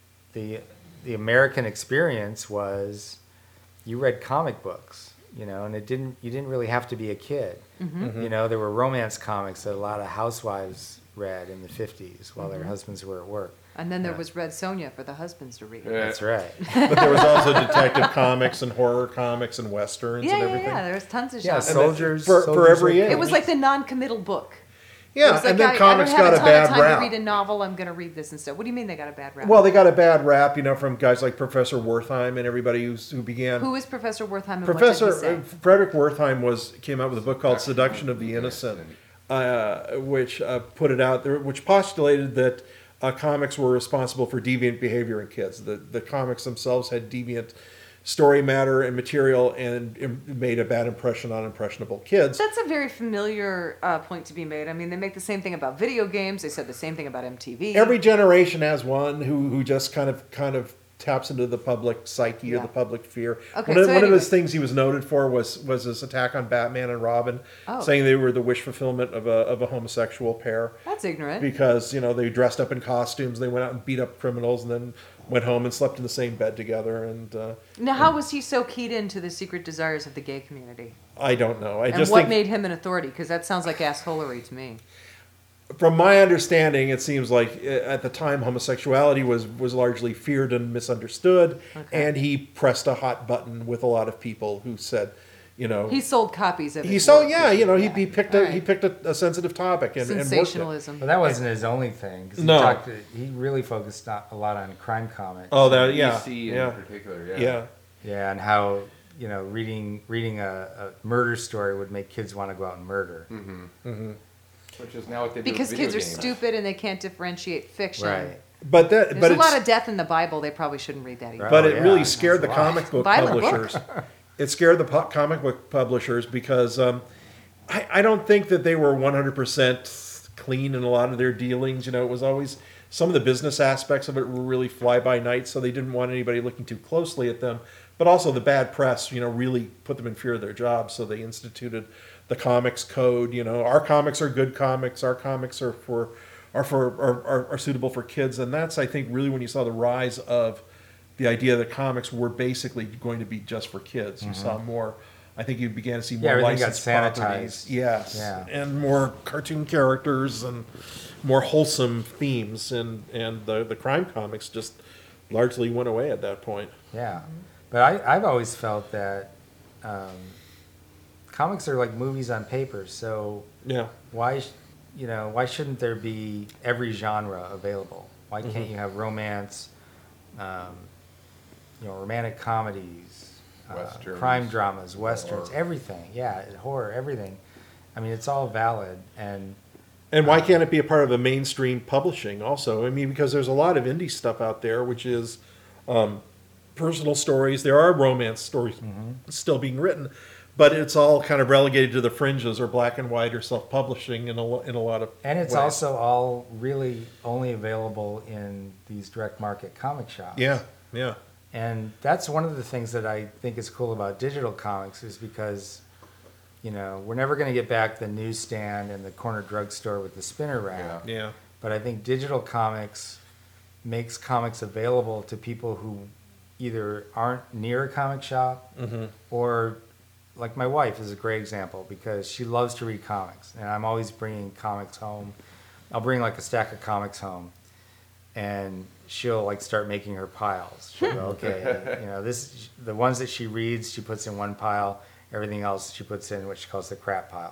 American experience was you read comic books, you know, and you didn't really have to be a kid. You know, there were romance comics that a lot of housewives read in the 50s while their husbands were at work. And then there was Red Sonja for the husbands to read. That's right. But there was also detective comics and horror comics and westerns Yeah, and yeah, everything. yeah. There was tons of Yeah, genres. soldiers for soldiers every were- age. It was like the non-committal book. It Yeah, was like, and then comics I don't got a have a ton bad of time rap. to read a novel. I'm going to read this instead. What do you mean they got a bad rap? Well, they got a bad rap, you know, from guys like Professor Wertheim and everybody who began. Who is Professor Wertheim and Professor what did he say? Frederick Wertheim came out with a book called Seduction of the Innocent, which put it out there, which postulated that comics were responsible for deviant behavior in kids. The comics themselves had deviant story matter and material and made a bad impression on impressionable kids. That's a very familiar point to be made. I mean, they make the same thing about video games. They said the same thing about MTV. Every generation has one who just kind of taps into the public psyche or Yeah. the public fear. Okay, one so of anyway. his things he was noted for was his attack on Batman and Robin, Oh. saying they were the wish fulfillment of a homosexual pair. That's ignorant. Because, you know, they dressed up in costumes, they went out and beat up criminals, and then went home and slept in the same bed together. And Now, how was he so keyed into the secret desires of the gay community? I don't know. I And just what think, made him an authority? Because that sounds like assholery to me. from my understanding, it seems like at the time homosexuality was largely feared and misunderstood, Okay. and he pressed a hot button with a lot of people who said, you know, He sold copies of it. he saw, yeah, you know, he picked All a right. he picked a sensitive topic and worked it. Sensationalism. But that wasn't his only thing. 'Cause No. he really focused a lot on crime comics. Oh, that yeah, DC yeah, in particular, yeah. yeah. Yeah, and how, you know, reading a murder story would make kids want to go out and murder. Which is now what they do Because with video kids are games. stupid and they can't differentiate fiction. Right. But that, There's but a it's, lot of death in the Bible. They probably shouldn't read that either. Right. but Oh, it yeah, really scared the that's a lot. comic book Violent book. publishers. It scared the comic book publishers because I don't think that they were 100% clean in a lot of their dealings. You know, it was always some of the business aspects of it were really fly by night, so they didn't want anybody looking too closely at them. But also the bad press, you know, really put them in fear of their jobs. So they instituted the comics code. You know, our comics are good comics. Our comics are suitable for kids, and that's, I think, really when you saw the rise of the idea that comics were basically going to be just for kids. You saw more. I think you began to see more Yeah, everything got licensed sanitized. properties. Yes, Yeah. and more cartoon characters and more wholesome themes, and the crime comics just largely went away at that point. Yeah, but I've always felt that comics are like movies on paper. So Yeah. why shouldn't there be every genre available? Why can't you have romance, romantic comedies, Westerns. crime dramas, westerns, Horror. everything? Yeah, horror, everything. I mean, it's all valid, and And why can't it be a part of the mainstream publishing also? I mean, because there's a lot of indie stuff out there, which is personal stories. There are romance stories still being written, but it's all kind of relegated to the fringes or black and white or self-publishing in a lot of and it's ways. also all really only available in these direct market comic shops. Yeah, yeah. And that's one of the things that I think is cool about digital comics is because, you know, we're never going to get back the newsstand and the corner drugstore with the spinner rack. Yeah. Yeah. But I think digital comics makes comics available to people who either aren't near a comic shop or, like my wife is a great example because she loves to read comics. And I'm always bringing comics home. I'll bring like a stack of comics home. And she'll like start making her piles. She'll go, okay, this the ones that she reads, she puts in one pile. Everything else she puts in what she calls the crap pile.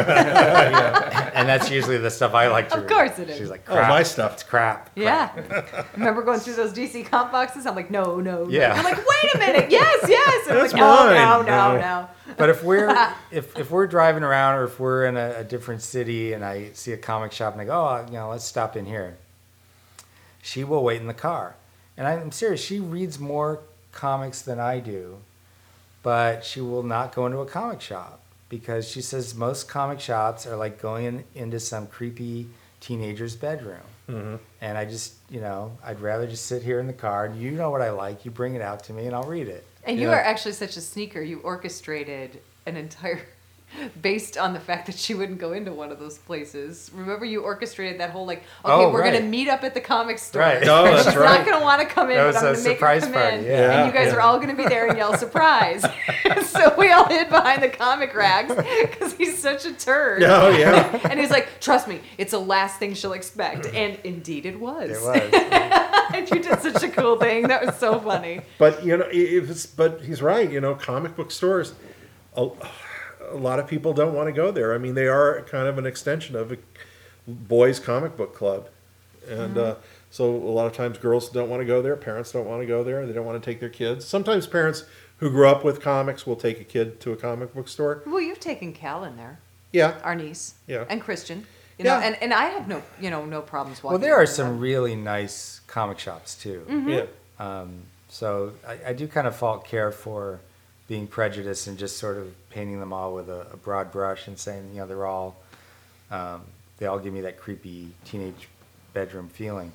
And that's usually the stuff I like to read. Of course it is. She's like, Oh, crap. my stuff. It's crap. Yeah. Remember going through those DC comp boxes? I'm like, no. Yeah. I'm like, wait a minute. Yes. And I'm That's like, no, mine. no. But if we're if we're driving around or if we're in a different city and I see a comic shop and I go, let's stop in here. She will wait in the car. And I'm serious, she reads more comics than I do, but she will not go into a comic shop because she says most comic shops are like going into some creepy teenager's bedroom. Mm-hmm. And I just, I'd rather just sit here in the car and you know what I like, you bring it out to me and I'll read it. And you Yeah. are actually such a sneaker. You orchestrated an entire, based on the fact that she wouldn't go into one of those places. Remember, you orchestrated that whole like, okay, we're right. gonna meet up at the comic store. Right. Oh, And that's she's right. not gonna want to come in, That but was I'm a gonna make her surprise come party, in, yeah. and you guys are all gonna be there and yell surprise. So we all hid behind the comic racks because he's such a turd. Oh, yeah. And he's like, trust me, it's the last thing she'll expect. And indeed it was. It was. And you did such a cool thing. That was so funny. But but he's right. Comic book stores, a lot of people don't want to go there. I mean, they are kind of an extension of a boys' comic book club, and so a lot of times girls don't want to go there. Parents don't want to go there. They don't want to take their kids. Sometimes parents who grew up with comics will take a kid to a comic book store. Well, you've taken Cal in there, Yeah, our niece, Yeah. and Christian. Yeah. And I have no problems walking. Well, there are in some them. really nice comic shops too. yeah. So I do kind of fault Care for being prejudiced and just sort of painting them all with a broad brush and saying, they're all, they all give me that creepy teenage bedroom feeling.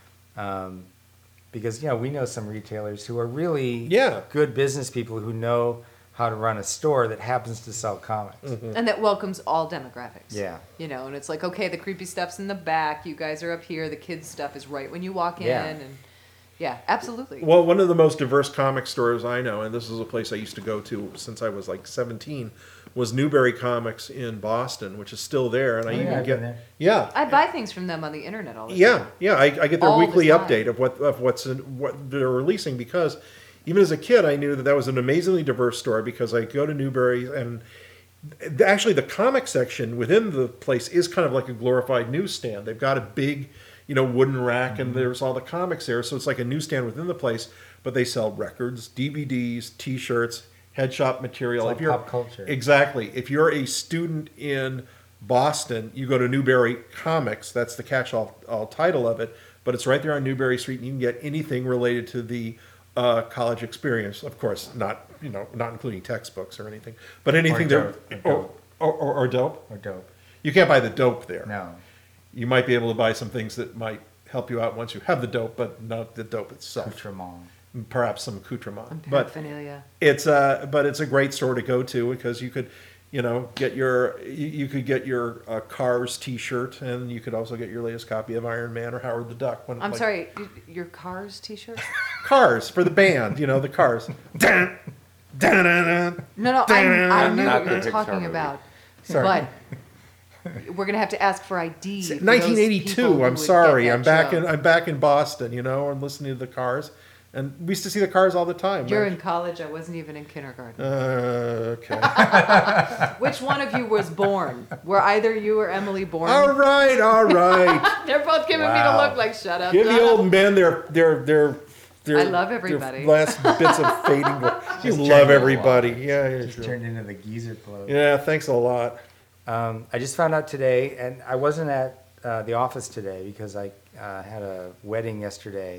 Because, we know some retailers who are really Yeah. good business people who know how to run a store that happens to sell comics. And that welcomes all demographics. Yeah. And it's like, okay, the creepy stuff's in the back. You guys are up here. The kids' stuff is right when you walk in. Yeah. And yeah, absolutely. Well, one of the most diverse comic stores I know, and this is a place I used to go to since I was like 17, was Newbury Comics in Boston, which is still there. And I even I've get been there. yeah. I buy things from them on the internet all the Yeah, time. yeah, I get their All the weekly time. update of what they're releasing because even as a kid, I knew that was an amazingly diverse store because I go to Newbury and actually the comic section within the place is kind of like a glorified newsstand. They've got a big, wooden rack and there's all the comics there, so it's like a newsstand within the place. But they sell records, DVDs, T-shirts, head shop material. It's all pop culture. Exactly. If you're a student in Boston, you go to Newbury Comics. That's the catch-all title of it. But it's right there on Newbury Street, and you can get anything related to the college experience. Of course, not including textbooks or anything, but anything Or that dope. or dope. Or dope. You can't buy the dope there. No. You might be able to buy some things that might help you out once you have the dope, but not the dope itself. Accoutrement. Perhaps some accoutrement. And But paraphernalia. it's a great store to go to because you could, get you could get your Cars T-shirt, and you could also get your latest copy of Iron Man or Howard the Duck. I'm sorry, your Cars t-shirt? Cars for the band, the Cars. Dun, dun, dun, dun. No, I knew Not what the you were Pixar talking movie. about. Sorry. But we're going to have to ask for ID. for those people 1982. who I'm would sorry. get I'm that back joke. I'm back in Boston. And listening to the Cars, and we used to see the Cars all the time. You're in college. I wasn't even in kindergarten. Okay. Which one of you was born? Were either you or Emily born? all right. They're both giving me Wow. the look like, shut up. Give the shut up." old men their I love everybody. Their last bits of fading. You Just love turned everybody. Yeah, yeah, Just sure. turned into the geezer club. Yeah, thanks a lot. I just found out today, and I wasn't at the office today because I had a wedding yesterday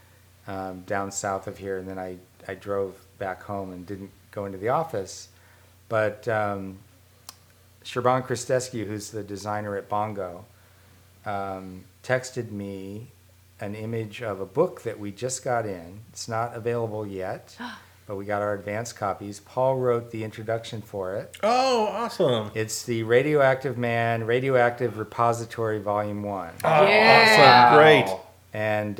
down south of here, and then I drove back home and didn't go into the office. But Shaban Kristescu, who's the designer at Bongo, texted me an image of a book that we just got in. It's not available yet, but we got our advance copies. Paul wrote the introduction for it. Oh, awesome. It's the Radioactive Man, Radioactive Repository, Volume 1. Yeah. Awesome. Great. And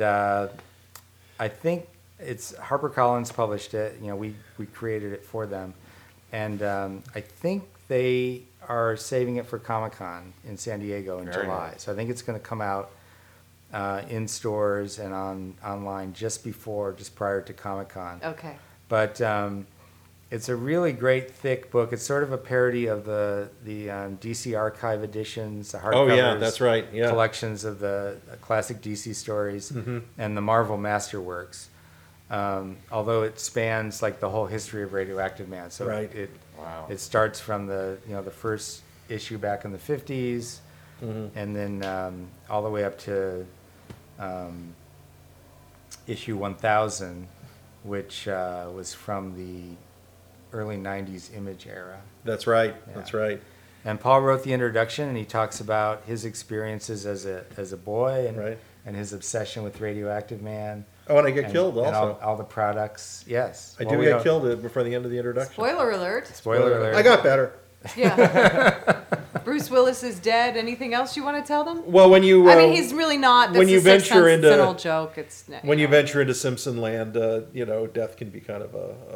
I think it's HarperCollins published it. We created it for them. And I think they are saving it for Comic-Con in San Diego in Very July. nice. So I think it's going to come out in stores and online just prior to Comic-Con. Okay. But it's a really great thick book. It's sort of a parody of the DC Archive editions, the hardcovers. Oh yeah, that's right. Yeah. Collections of the classic DC stories and the Marvel Masterworks. Although it spans like the whole history of Radioactive Man, so Right. Wow. it starts from the first issue back in the 50s, and then all the way up to issue 1000, which was from the early 90s Image era. That's right. Yeah. That's right. And Paul wrote the introduction, and he talks about his experiences as a boy and Right. and his obsession with Radioactive Man. Oh, and I get killed and also. all the products. Yes, I Well, do we get don't- killed before the end of the introduction. Spoiler alert. Spoiler alert. I got better. Yeah. Bruce Willis is dead. Anything else you want to tell them? Well, when you I mean, he's really not. This when you is Sixth venture Sense, it's an into- old joke. It's when you know. venture into Simpson land, death can be kind of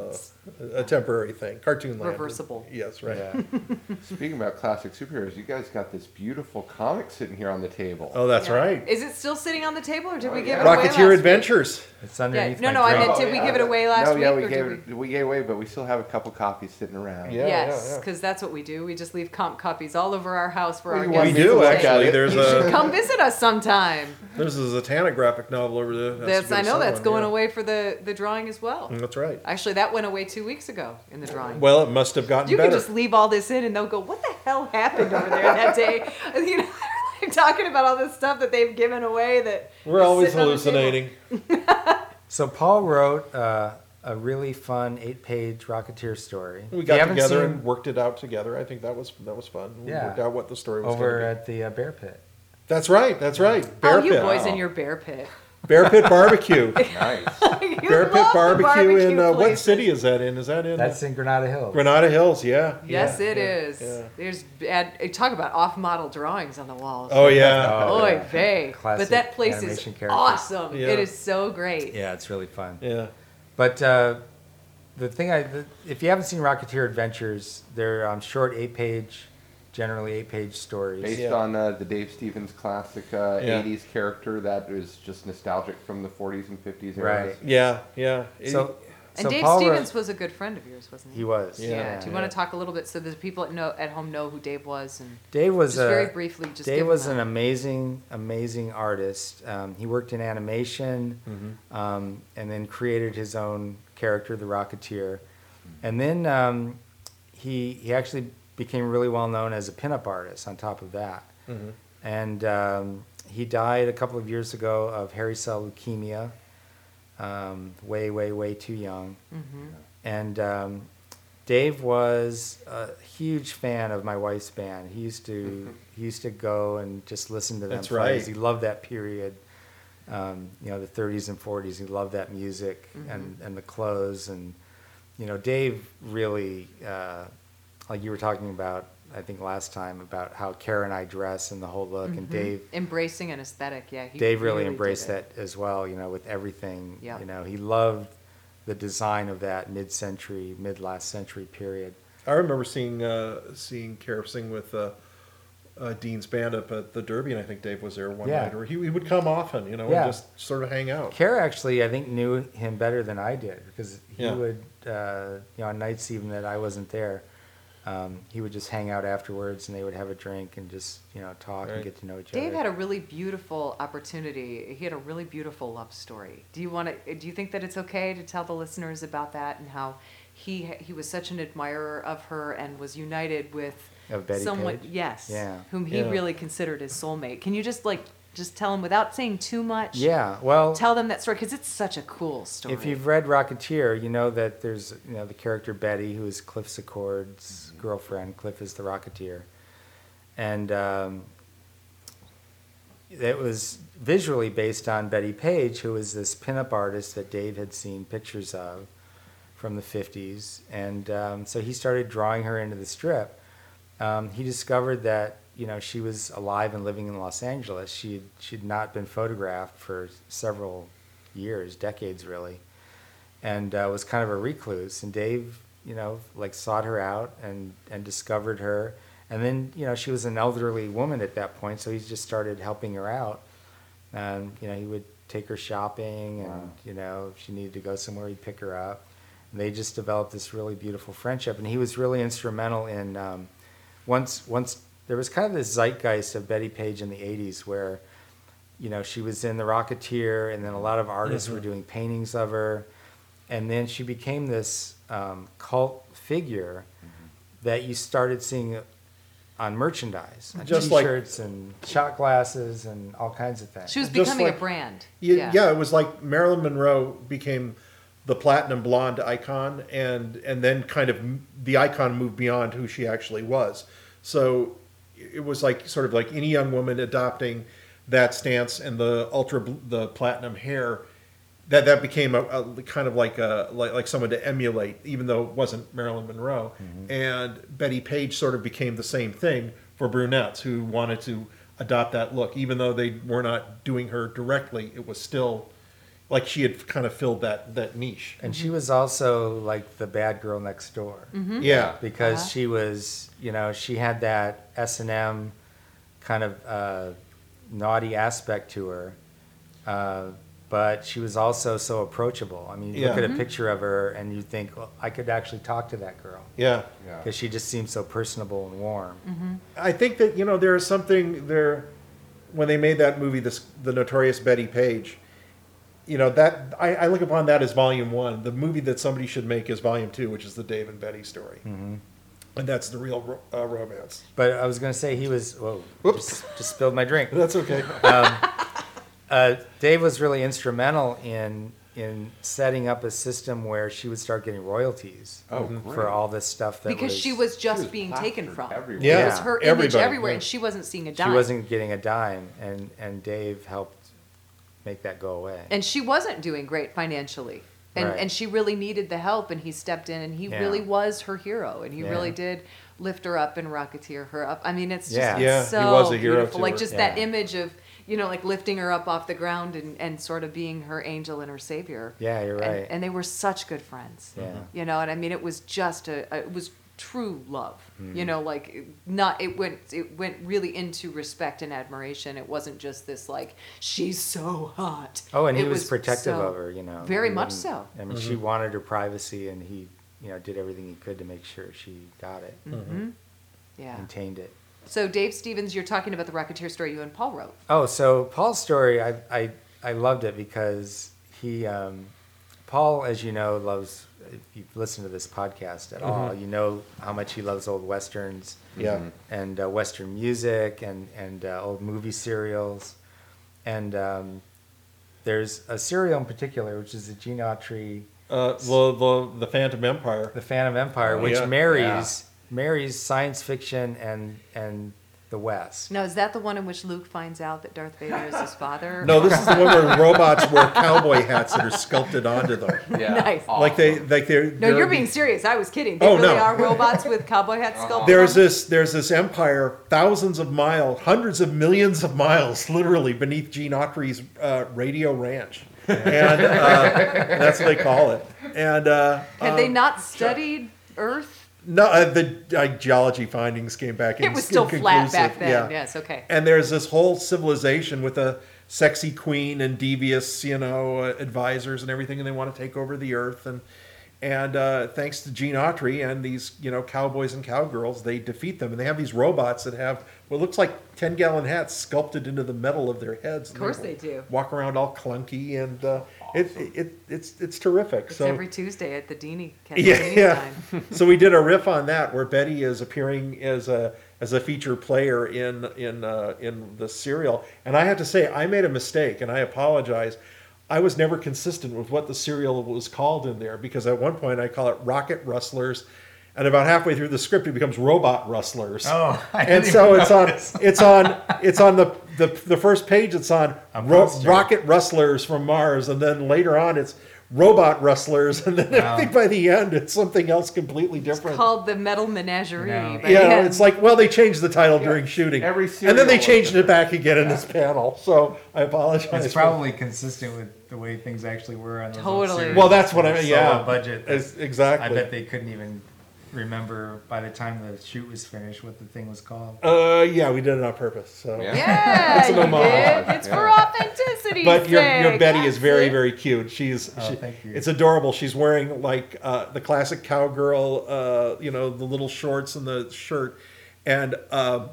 a temporary thing. Cartoon land. Reversible. Yes, right. Yeah. Speaking about classic superheroes, you guys got this beautiful comic sitting here on the table. Oh, that's Yeah. right. Is it still sitting on the table, or did Oh, we yeah. give it away last Rocketeer week? Adventures. It's Yeah. underneath No, my no. I drink. meant, did we give it away last no, week? yeah, or we did gave away, but we still have a couple copies sitting around. Yeah. Yes, because that's what we do. We just leave comp copies all over our house for our you guests. want We me to do look at actually. it? There's You should a come visit us sometime. there's a Zatanna graphic novel over there. I know that's going away for the drawing as well. That's right. Actually, that went away 2 weeks ago in the drawing. Well, it must have gotten You better. can just leave all this in, and they'll go, "What the hell happened over there that day?" You know, they're talking about all this stuff that they've given away. That We're is always sitting on the table. hallucinating. So Paul wrote a really fun 8-page Rocketeer story. We If you got haven't together seen- and worked it out together. I think that was fun. We Yeah. worked out what the story was over going to at the Bear Pit. be. That's right. That's right. Bear Oh, you Pit. boys in your bear pit. Bear Pit Barbecue. Nice. You Bear Pit love the Barbecue in what places. city is that in? Is that in That's in Granada Hills. Granada Hills? Yeah. Yes, yeah, it yeah, is. yeah. There's talk about off-model drawings on the walls. Oh yeah. Oh, Oy yeah. vey. Classic But that place is animation characters. awesome. Yeah. It is so great. Yeah, it's really fun. Yeah. But the thing if you haven't seen Rocketeer Adventures, they're short 8-page, generally 8-page stories. Based Yeah. on the Dave Stevens classic 80s character that is just nostalgic from the 40s and 50s eras. Right. Yeah. Yeah. So, And so Dave Paul Stevens wrote, was a good friend of yours, wasn't he? he was. Yeah. Do you want to talk a little bit so the people at home know who Dave was? And Dave was just very briefly, just Dave give was them an amazing artist. He worked in animation, and then created his own character, the Rocketeer, and then he actually became really well known as a pinup artist. On top of that, and he died a couple of years ago of hairy cell leukemia, way too young, and. Dave was a huge fan of my wife's band. He used to go and just listen to them That's play. right. He loved that period, the 30s and 40s. He loved that music and the clothes. And, Dave really, like you were talking about, I think last time, about how Kara and I dress and the whole look. And Dave embracing an aesthetic. Yeah. Dave really did embraced it. that as well, with everything. Yep. He loved the design of that mid-last century period. I remember seeing Kara sing with Dean's band up at the Derby, and I think Dave was there one Yeah. night. Or he would come often, and Yeah. just sort of hang out. Kara actually, I think, knew him better than I did because he Yeah. would, on nights even that I wasn't there, he would just hang out afterwards and they would have a drink and just, talk and Right. get to know each Dave other. had a really beautiful opportunity. He had a really beautiful love story. Do you think that it's okay to tell the listeners about that and how he was such an admirer of her and was united with Of Betty someone, Page? yes, Yeah. whom he Yeah. really considered his soulmate. Can you just tell him without saying too much? Yeah, well, Tell them that story because it's such a cool story. if you've read Rocketeer, you know that there's, the character Betty, who is Cliff Secord's girlfriend. Cliff is the Rocketeer. And it was visually based on Betty Page, who was this pinup artist that Dave had seen pictures of from the 50s. And so he started drawing her into the strip. He discovered that, she was alive and living in Los Angeles. She'd not been photographed for several years, decades really, and was kind of a recluse. And Dave, sought her out and discovered her. And then, she was an elderly woman at that point, so he just started helping her out. He would take her shopping, and if she needed to go somewhere, he'd pick her up. And they just developed this really beautiful friendship, and he was really instrumental in once there was kind of this zeitgeist of Betty Page in the 80s where she was in The Rocketeer, and then a lot of artists were doing paintings of her, and then she became this cult figure that you started seeing on merchandise, on Just like- T-shirts and shot glasses and all kinds of things. She was Just becoming like- a brand. Yeah, it was like Marilyn Monroe became the platinum blonde icon, and then kind of the icon moved beyond who she actually was. So it was like sort of like any young woman adopting that stance and the platinum hair. That became a kind of like someone to emulate, even though it wasn't Marilyn Monroe. And Betty Page sort of became the same thing for brunettes who wanted to adopt that look, even though they were not doing her directly. It was still like she had kind of filled that niche. And she was also like the bad girl next door. Yeah, Because she was, she had that S&M kind of naughty aspect to her. But she was also so approachable. I mean, you look at a picture of her and you think, well, I could actually talk to that girl. yeah. Because she just seemed so personable and warm. I think that there is something there when they made that movie, the Notorious Betty Page. That I look upon that as volume 1. The movie that somebody should make is volume 2, which is the Dave and Betty story, and that's the real romance. But I was going to say he was. Whoa! Whoops. Just spilled my drink. That's okay. Dave was really instrumental in setting up a system where she would start getting royalties Oh, great. for all this stuff that Because she was just being taken plastered from. everywhere. Yeah. It was her image Everybody, everywhere, yeah. and she wasn't seeing a dime. She wasn't getting a dime, and Dave helped make that go away. And she wasn't doing great financially. And Right. and she really needed the help, and he stepped in, and he Yeah. really was her hero, and he Yeah. really did lift her up and rocketeer her up. I mean, it's just Yeah. Yeah, he so was a hero beautiful. to Like her. just that image of, like lifting her up off the ground and sort of being her angel and her savior. Yeah, you're And- right. And they were such good friends. Yeah. And I mean, it was just it was true love. Mm-hmm. It went really into respect and admiration. It wasn't just this like, she's so hot. Oh, and he It was protective so- of her, Very He much wouldn't- so. I mean, she wanted her privacy, and he, did everything he could to make sure she got it, Yeah. maintained it. So Dave Stevens, you're talking about the Rocketeer story you and Paul wrote. Oh, so Paul's story, I loved it because he, Paul, as you know, loves. If you've listened to this podcast at all, you know how much he loves old westerns. Yeah. And Western music and old movie serials. And there's a serial in particular, which is the Gene Autry, The Phantom Empire. The Phantom Empire, which yeah. marries science fiction and the West. Now, is that the one in which Luke finds out that Darth Vader is his father? No, this is the one where robots wear cowboy hats that are sculpted onto them. Yeah. Nice. Like they're. No, you're being serious. I was kidding. They Oh, really no. are robots with cowboy hats sculpted. There's on them? this empire, thousands of miles, hundreds of millions of miles, literally beneath Gene Autry's radio ranch, and that's what they call it. And Had they not studied Earth? no, the geology findings came back. It was still flat back inconclusive. then. Yeah. Yes, okay. And there's this whole civilization with a sexy queen and devious, advisors and everything, and they want to take over the earth. And thanks to Gene Autry and these, cowboys and cowgirls, they defeat them. And they have these robots that have what looks like 10-gallon hats sculpted into the metal of their heads. Of course they do. Walk around all clunky, and it's terrific. It's so every Tuesday at the Dini yeah. time. So we did a riff on that where Betty is appearing as a featured player in the serial, and I have to say I made a mistake, and I apologize. I was never consistent with what the serial was called in there, because at one point I call it Rocket Rustlers, and about halfway through the script it becomes Robot Rustlers. Oh, and so it's on the first page. It's on Rocket Rustlers from Mars, and then later on it's Robot Rustlers, and then I think by the end it's something else completely different. Called the Metal Menagerie. No. by the end. It's like, well, they changed the title during shooting, Every and then they serial changed it back again in this panel. So I apologize. It's probably consistent with the way things actually were on those old Totally. series. Well, that's what I With mean. so Yeah, low budget. Exactly. I bet they couldn't even remember by the time the shoot was finished what the thing was called. Yeah, we did it on purpose. So. Yeah. Yeah, It's an you homage. did. It's for authenticity. But your Betty is very, very cute. Thank you. It's adorable. She's wearing like the classic cowgirl, the little shorts and the shirt, and a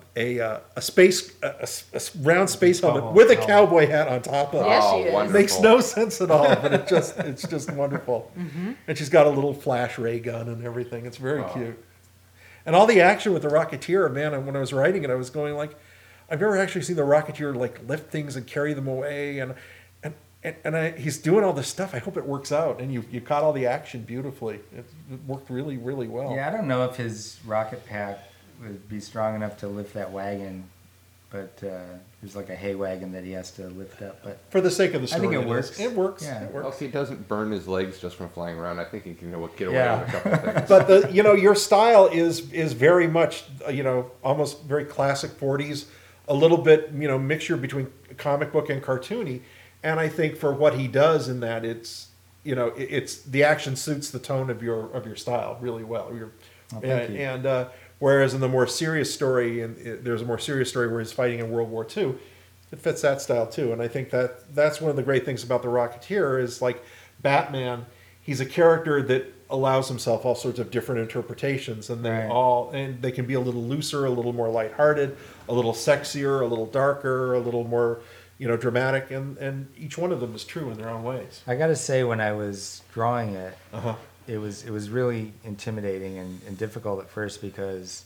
round space helmet with a cowboy hat on top of it. Yes, Oh, she is. wonderful. Makes no sense at all, but it's just wonderful. And she's got a little flash ray gun and everything. It's very cute. And all the action with the Rocketeer, man, when I was writing it, I was going like, I've never actually seen the Rocketeer like lift things and carry them away, and he's doing all this stuff. I hope it works out, and you caught all the action beautifully. It worked really, really well. Yeah, I don't know if his rocket pack would be strong enough to lift that wagon, but there's like a hay wagon that he has to lift up. But For the sake of the I story, think it is. works. It works. Yeah. It Well, works. if he doesn't burn his legs just from flying around, I think he can get away Yeah. with a couple of things. But your style is very much almost very classic 40s, a little bit mixture between comic book and cartoony, and I think for what he does in that, it's the action suits the tone of your style really well. Thank you. Whereas in the more serious story, there's a more serious story where he's fighting in World War II, it fits that style too. And I think that's one of the great things about the Rocketeer is like Batman. He's a character that allows himself all sorts of different interpretations, and they can be a little looser, a little more lighthearted, a little sexier, a little darker, a little more dramatic, and each one of them is true in their own ways. I got to say, when I was drawing it, Uh-huh. it was really intimidating and difficult at first because,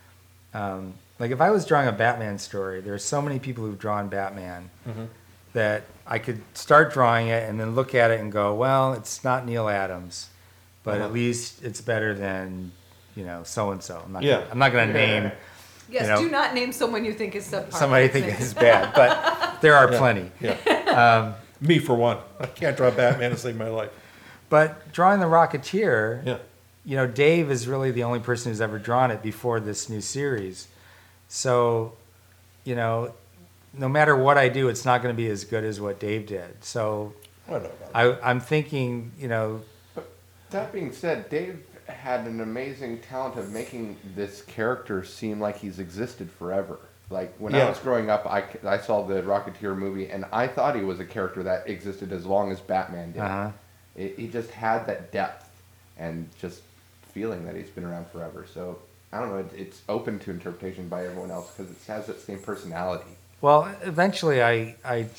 like, if I was drawing a Batman story, there's so many people who've drawn Batman that I could start drawing it and then look at it and go, well, it's not Neil Adams, but at least it's better than so and so. I'm not going to name Yes, do not name someone you think is subpar. somebody I think is bad, but there are plenty. Yeah. Me for one. I can't draw Batman to save my life. But drawing the Rocketeer, Yeah. Dave is really the only person who's ever drawn it before this new series. So, no matter what I do, it's not going to be as good as what Dave did. So I don't know about I'm thinking, But that being said, Dave had an amazing talent of making this character seem like he's existed forever. Like when I was growing up, I saw the Rocketeer movie, and I thought he was a character that existed as long as Batman did. He just had that depth and just feeling that he's been around forever. So I don't know. It's open to interpretation by everyone else because it has that same personality. Well, eventually I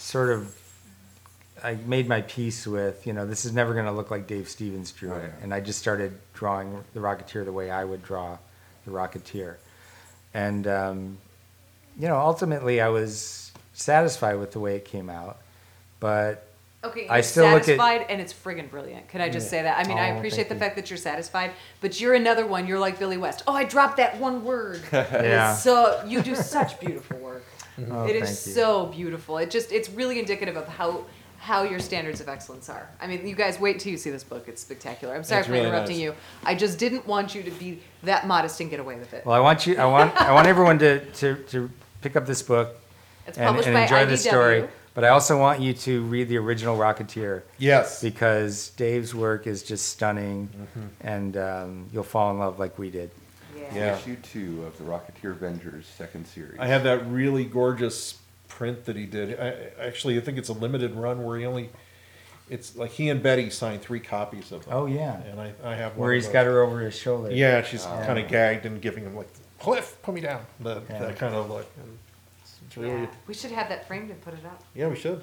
made my peace with, this is never going to look like Dave Stevens drew it. And I just started drawing the Rocketeer the way I would draw the Rocketeer. And, ultimately I was satisfied with the way it came out. But Okay, I you're still look at- satisfied, and it's friggin' brilliant. Can I just say that? I mean, I Oh, appreciate thank the you. fact that you're satisfied, but you're another one. You're like Billy West. Oh, I dropped that one word. Yeah. So you do such beautiful work. Oh, It is thank you. so beautiful. It's really indicative of how your standards of excellence are. I mean, you guys wait till you see this book. It's spectacular. I'm sorry It's for really interrupting nice. you. I just didn't want you to be that modest and get away with it. Well, I want everyone to pick up this book It's and published by enjoy the IDW. story. But I also want you to read the original Rocketeer Yes. because Dave's work is just stunning, and you'll fall in love like we did. Yeah. Issue 2 of the Rocketeer Avengers second series. I have that really gorgeous print that he did. I think it's a limited run where it's like he and Betty signed 3 copies of them. Oh, yeah. And I have one Where of he's those. got her over his shoulder. Yeah, she's kind of gagged and giving him like, Cliff, put me down. That Yeah. kind of look. And it's really, Yeah. We should have that framed and put it up. yeah, we should.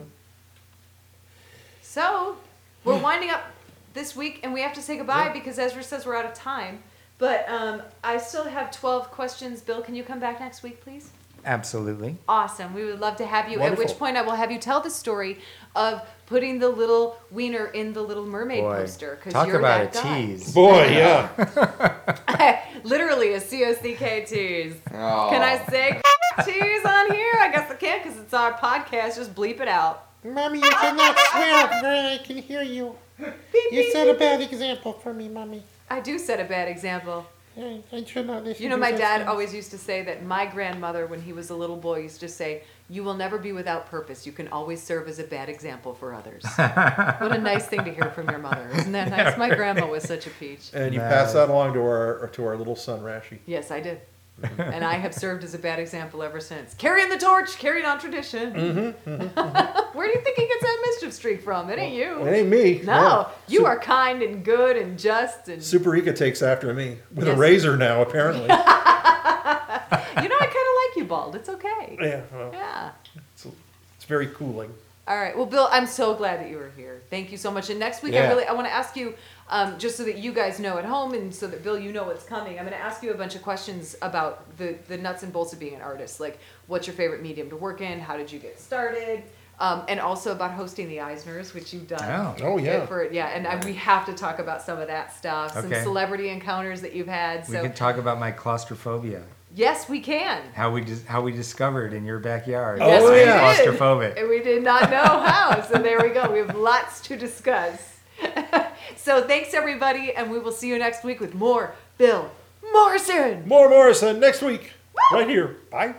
So, we're winding up this week, and we have to say goodbye because Ezra says we're out of time. But I still have 12 questions. Bill, can you come back next week, please? Absolutely. Awesome. We would love to have you. Wonderful. At which point I will have you tell the story of putting the little wiener in the Little Mermaid Boy, poster. 'Cause talk you're about a that guy. tease. Boy, yeah. Literally a COCK tease. Oh. Can I say tease on here? I guess I can't because it's our podcast. Just bleep it out. Mommy, you cannot swear where I can hear you. You set a bad example for me, Mommy. I do set a bad example. I should not listen You know, to my those dad things. always used to say that my grandmother, when he was a little boy, used to say, "You will never be without purpose. You can always serve as a bad example for others." What a nice thing to hear from your mother. Isn't that nice? My grandma was such a peach. And you Nice. pass that along to our little son Rashi. Yes, I did. And I have served as a bad example ever since. Carrying the torch, carrying on tradition. Where do you think he gets that mischief streak from? It ain't you. It ain't me. No, you are kind and good and just and Super Rika takes after me with Yes. a razor now, apparently. you know, I kind of like you bald. It's okay. Yeah, well, Yeah. it's very cooling. All right. Well, Bill, I'm so glad that you were here. Thank you so much. And next week, Yeah. I want to ask you, just so that you guys know at home, and so that Bill, you know what's coming. I'm going to ask you a bunch of questions about the nuts and bolts of being an artist. Like, what's your favorite medium to work in? How did you get started? And also about hosting the Eisners, which you've done. Oh, yeah. We have to talk about some of that stuff. Some Okay. celebrity encounters that you've had. We So could talk about my claustrophobia. yes, we can. How we discovered in your backyard. Oh, Yes, we yeah. did. Claustrophobic. And we did not know how. So there we go. We have lots to discuss. So thanks, everybody, and we will see you next week with more Bill Morrison. More Morrison next week, right here. Bye.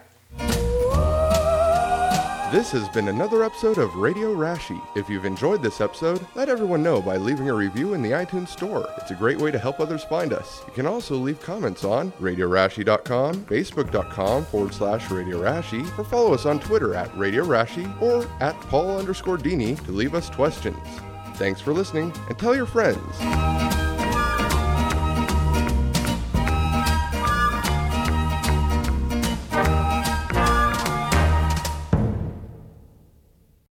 This has been another episode of Radio Rashi. If you've enjoyed this episode, let everyone know by leaving a review in the iTunes Store. It's a great way to help others find us. You can also leave comments on RadioRashi.com, Facebook.com/Radio Rashi, or follow us on Twitter at Radio Rashi or at Paul_Dini to leave us questions. Thanks for listening, and tell your friends.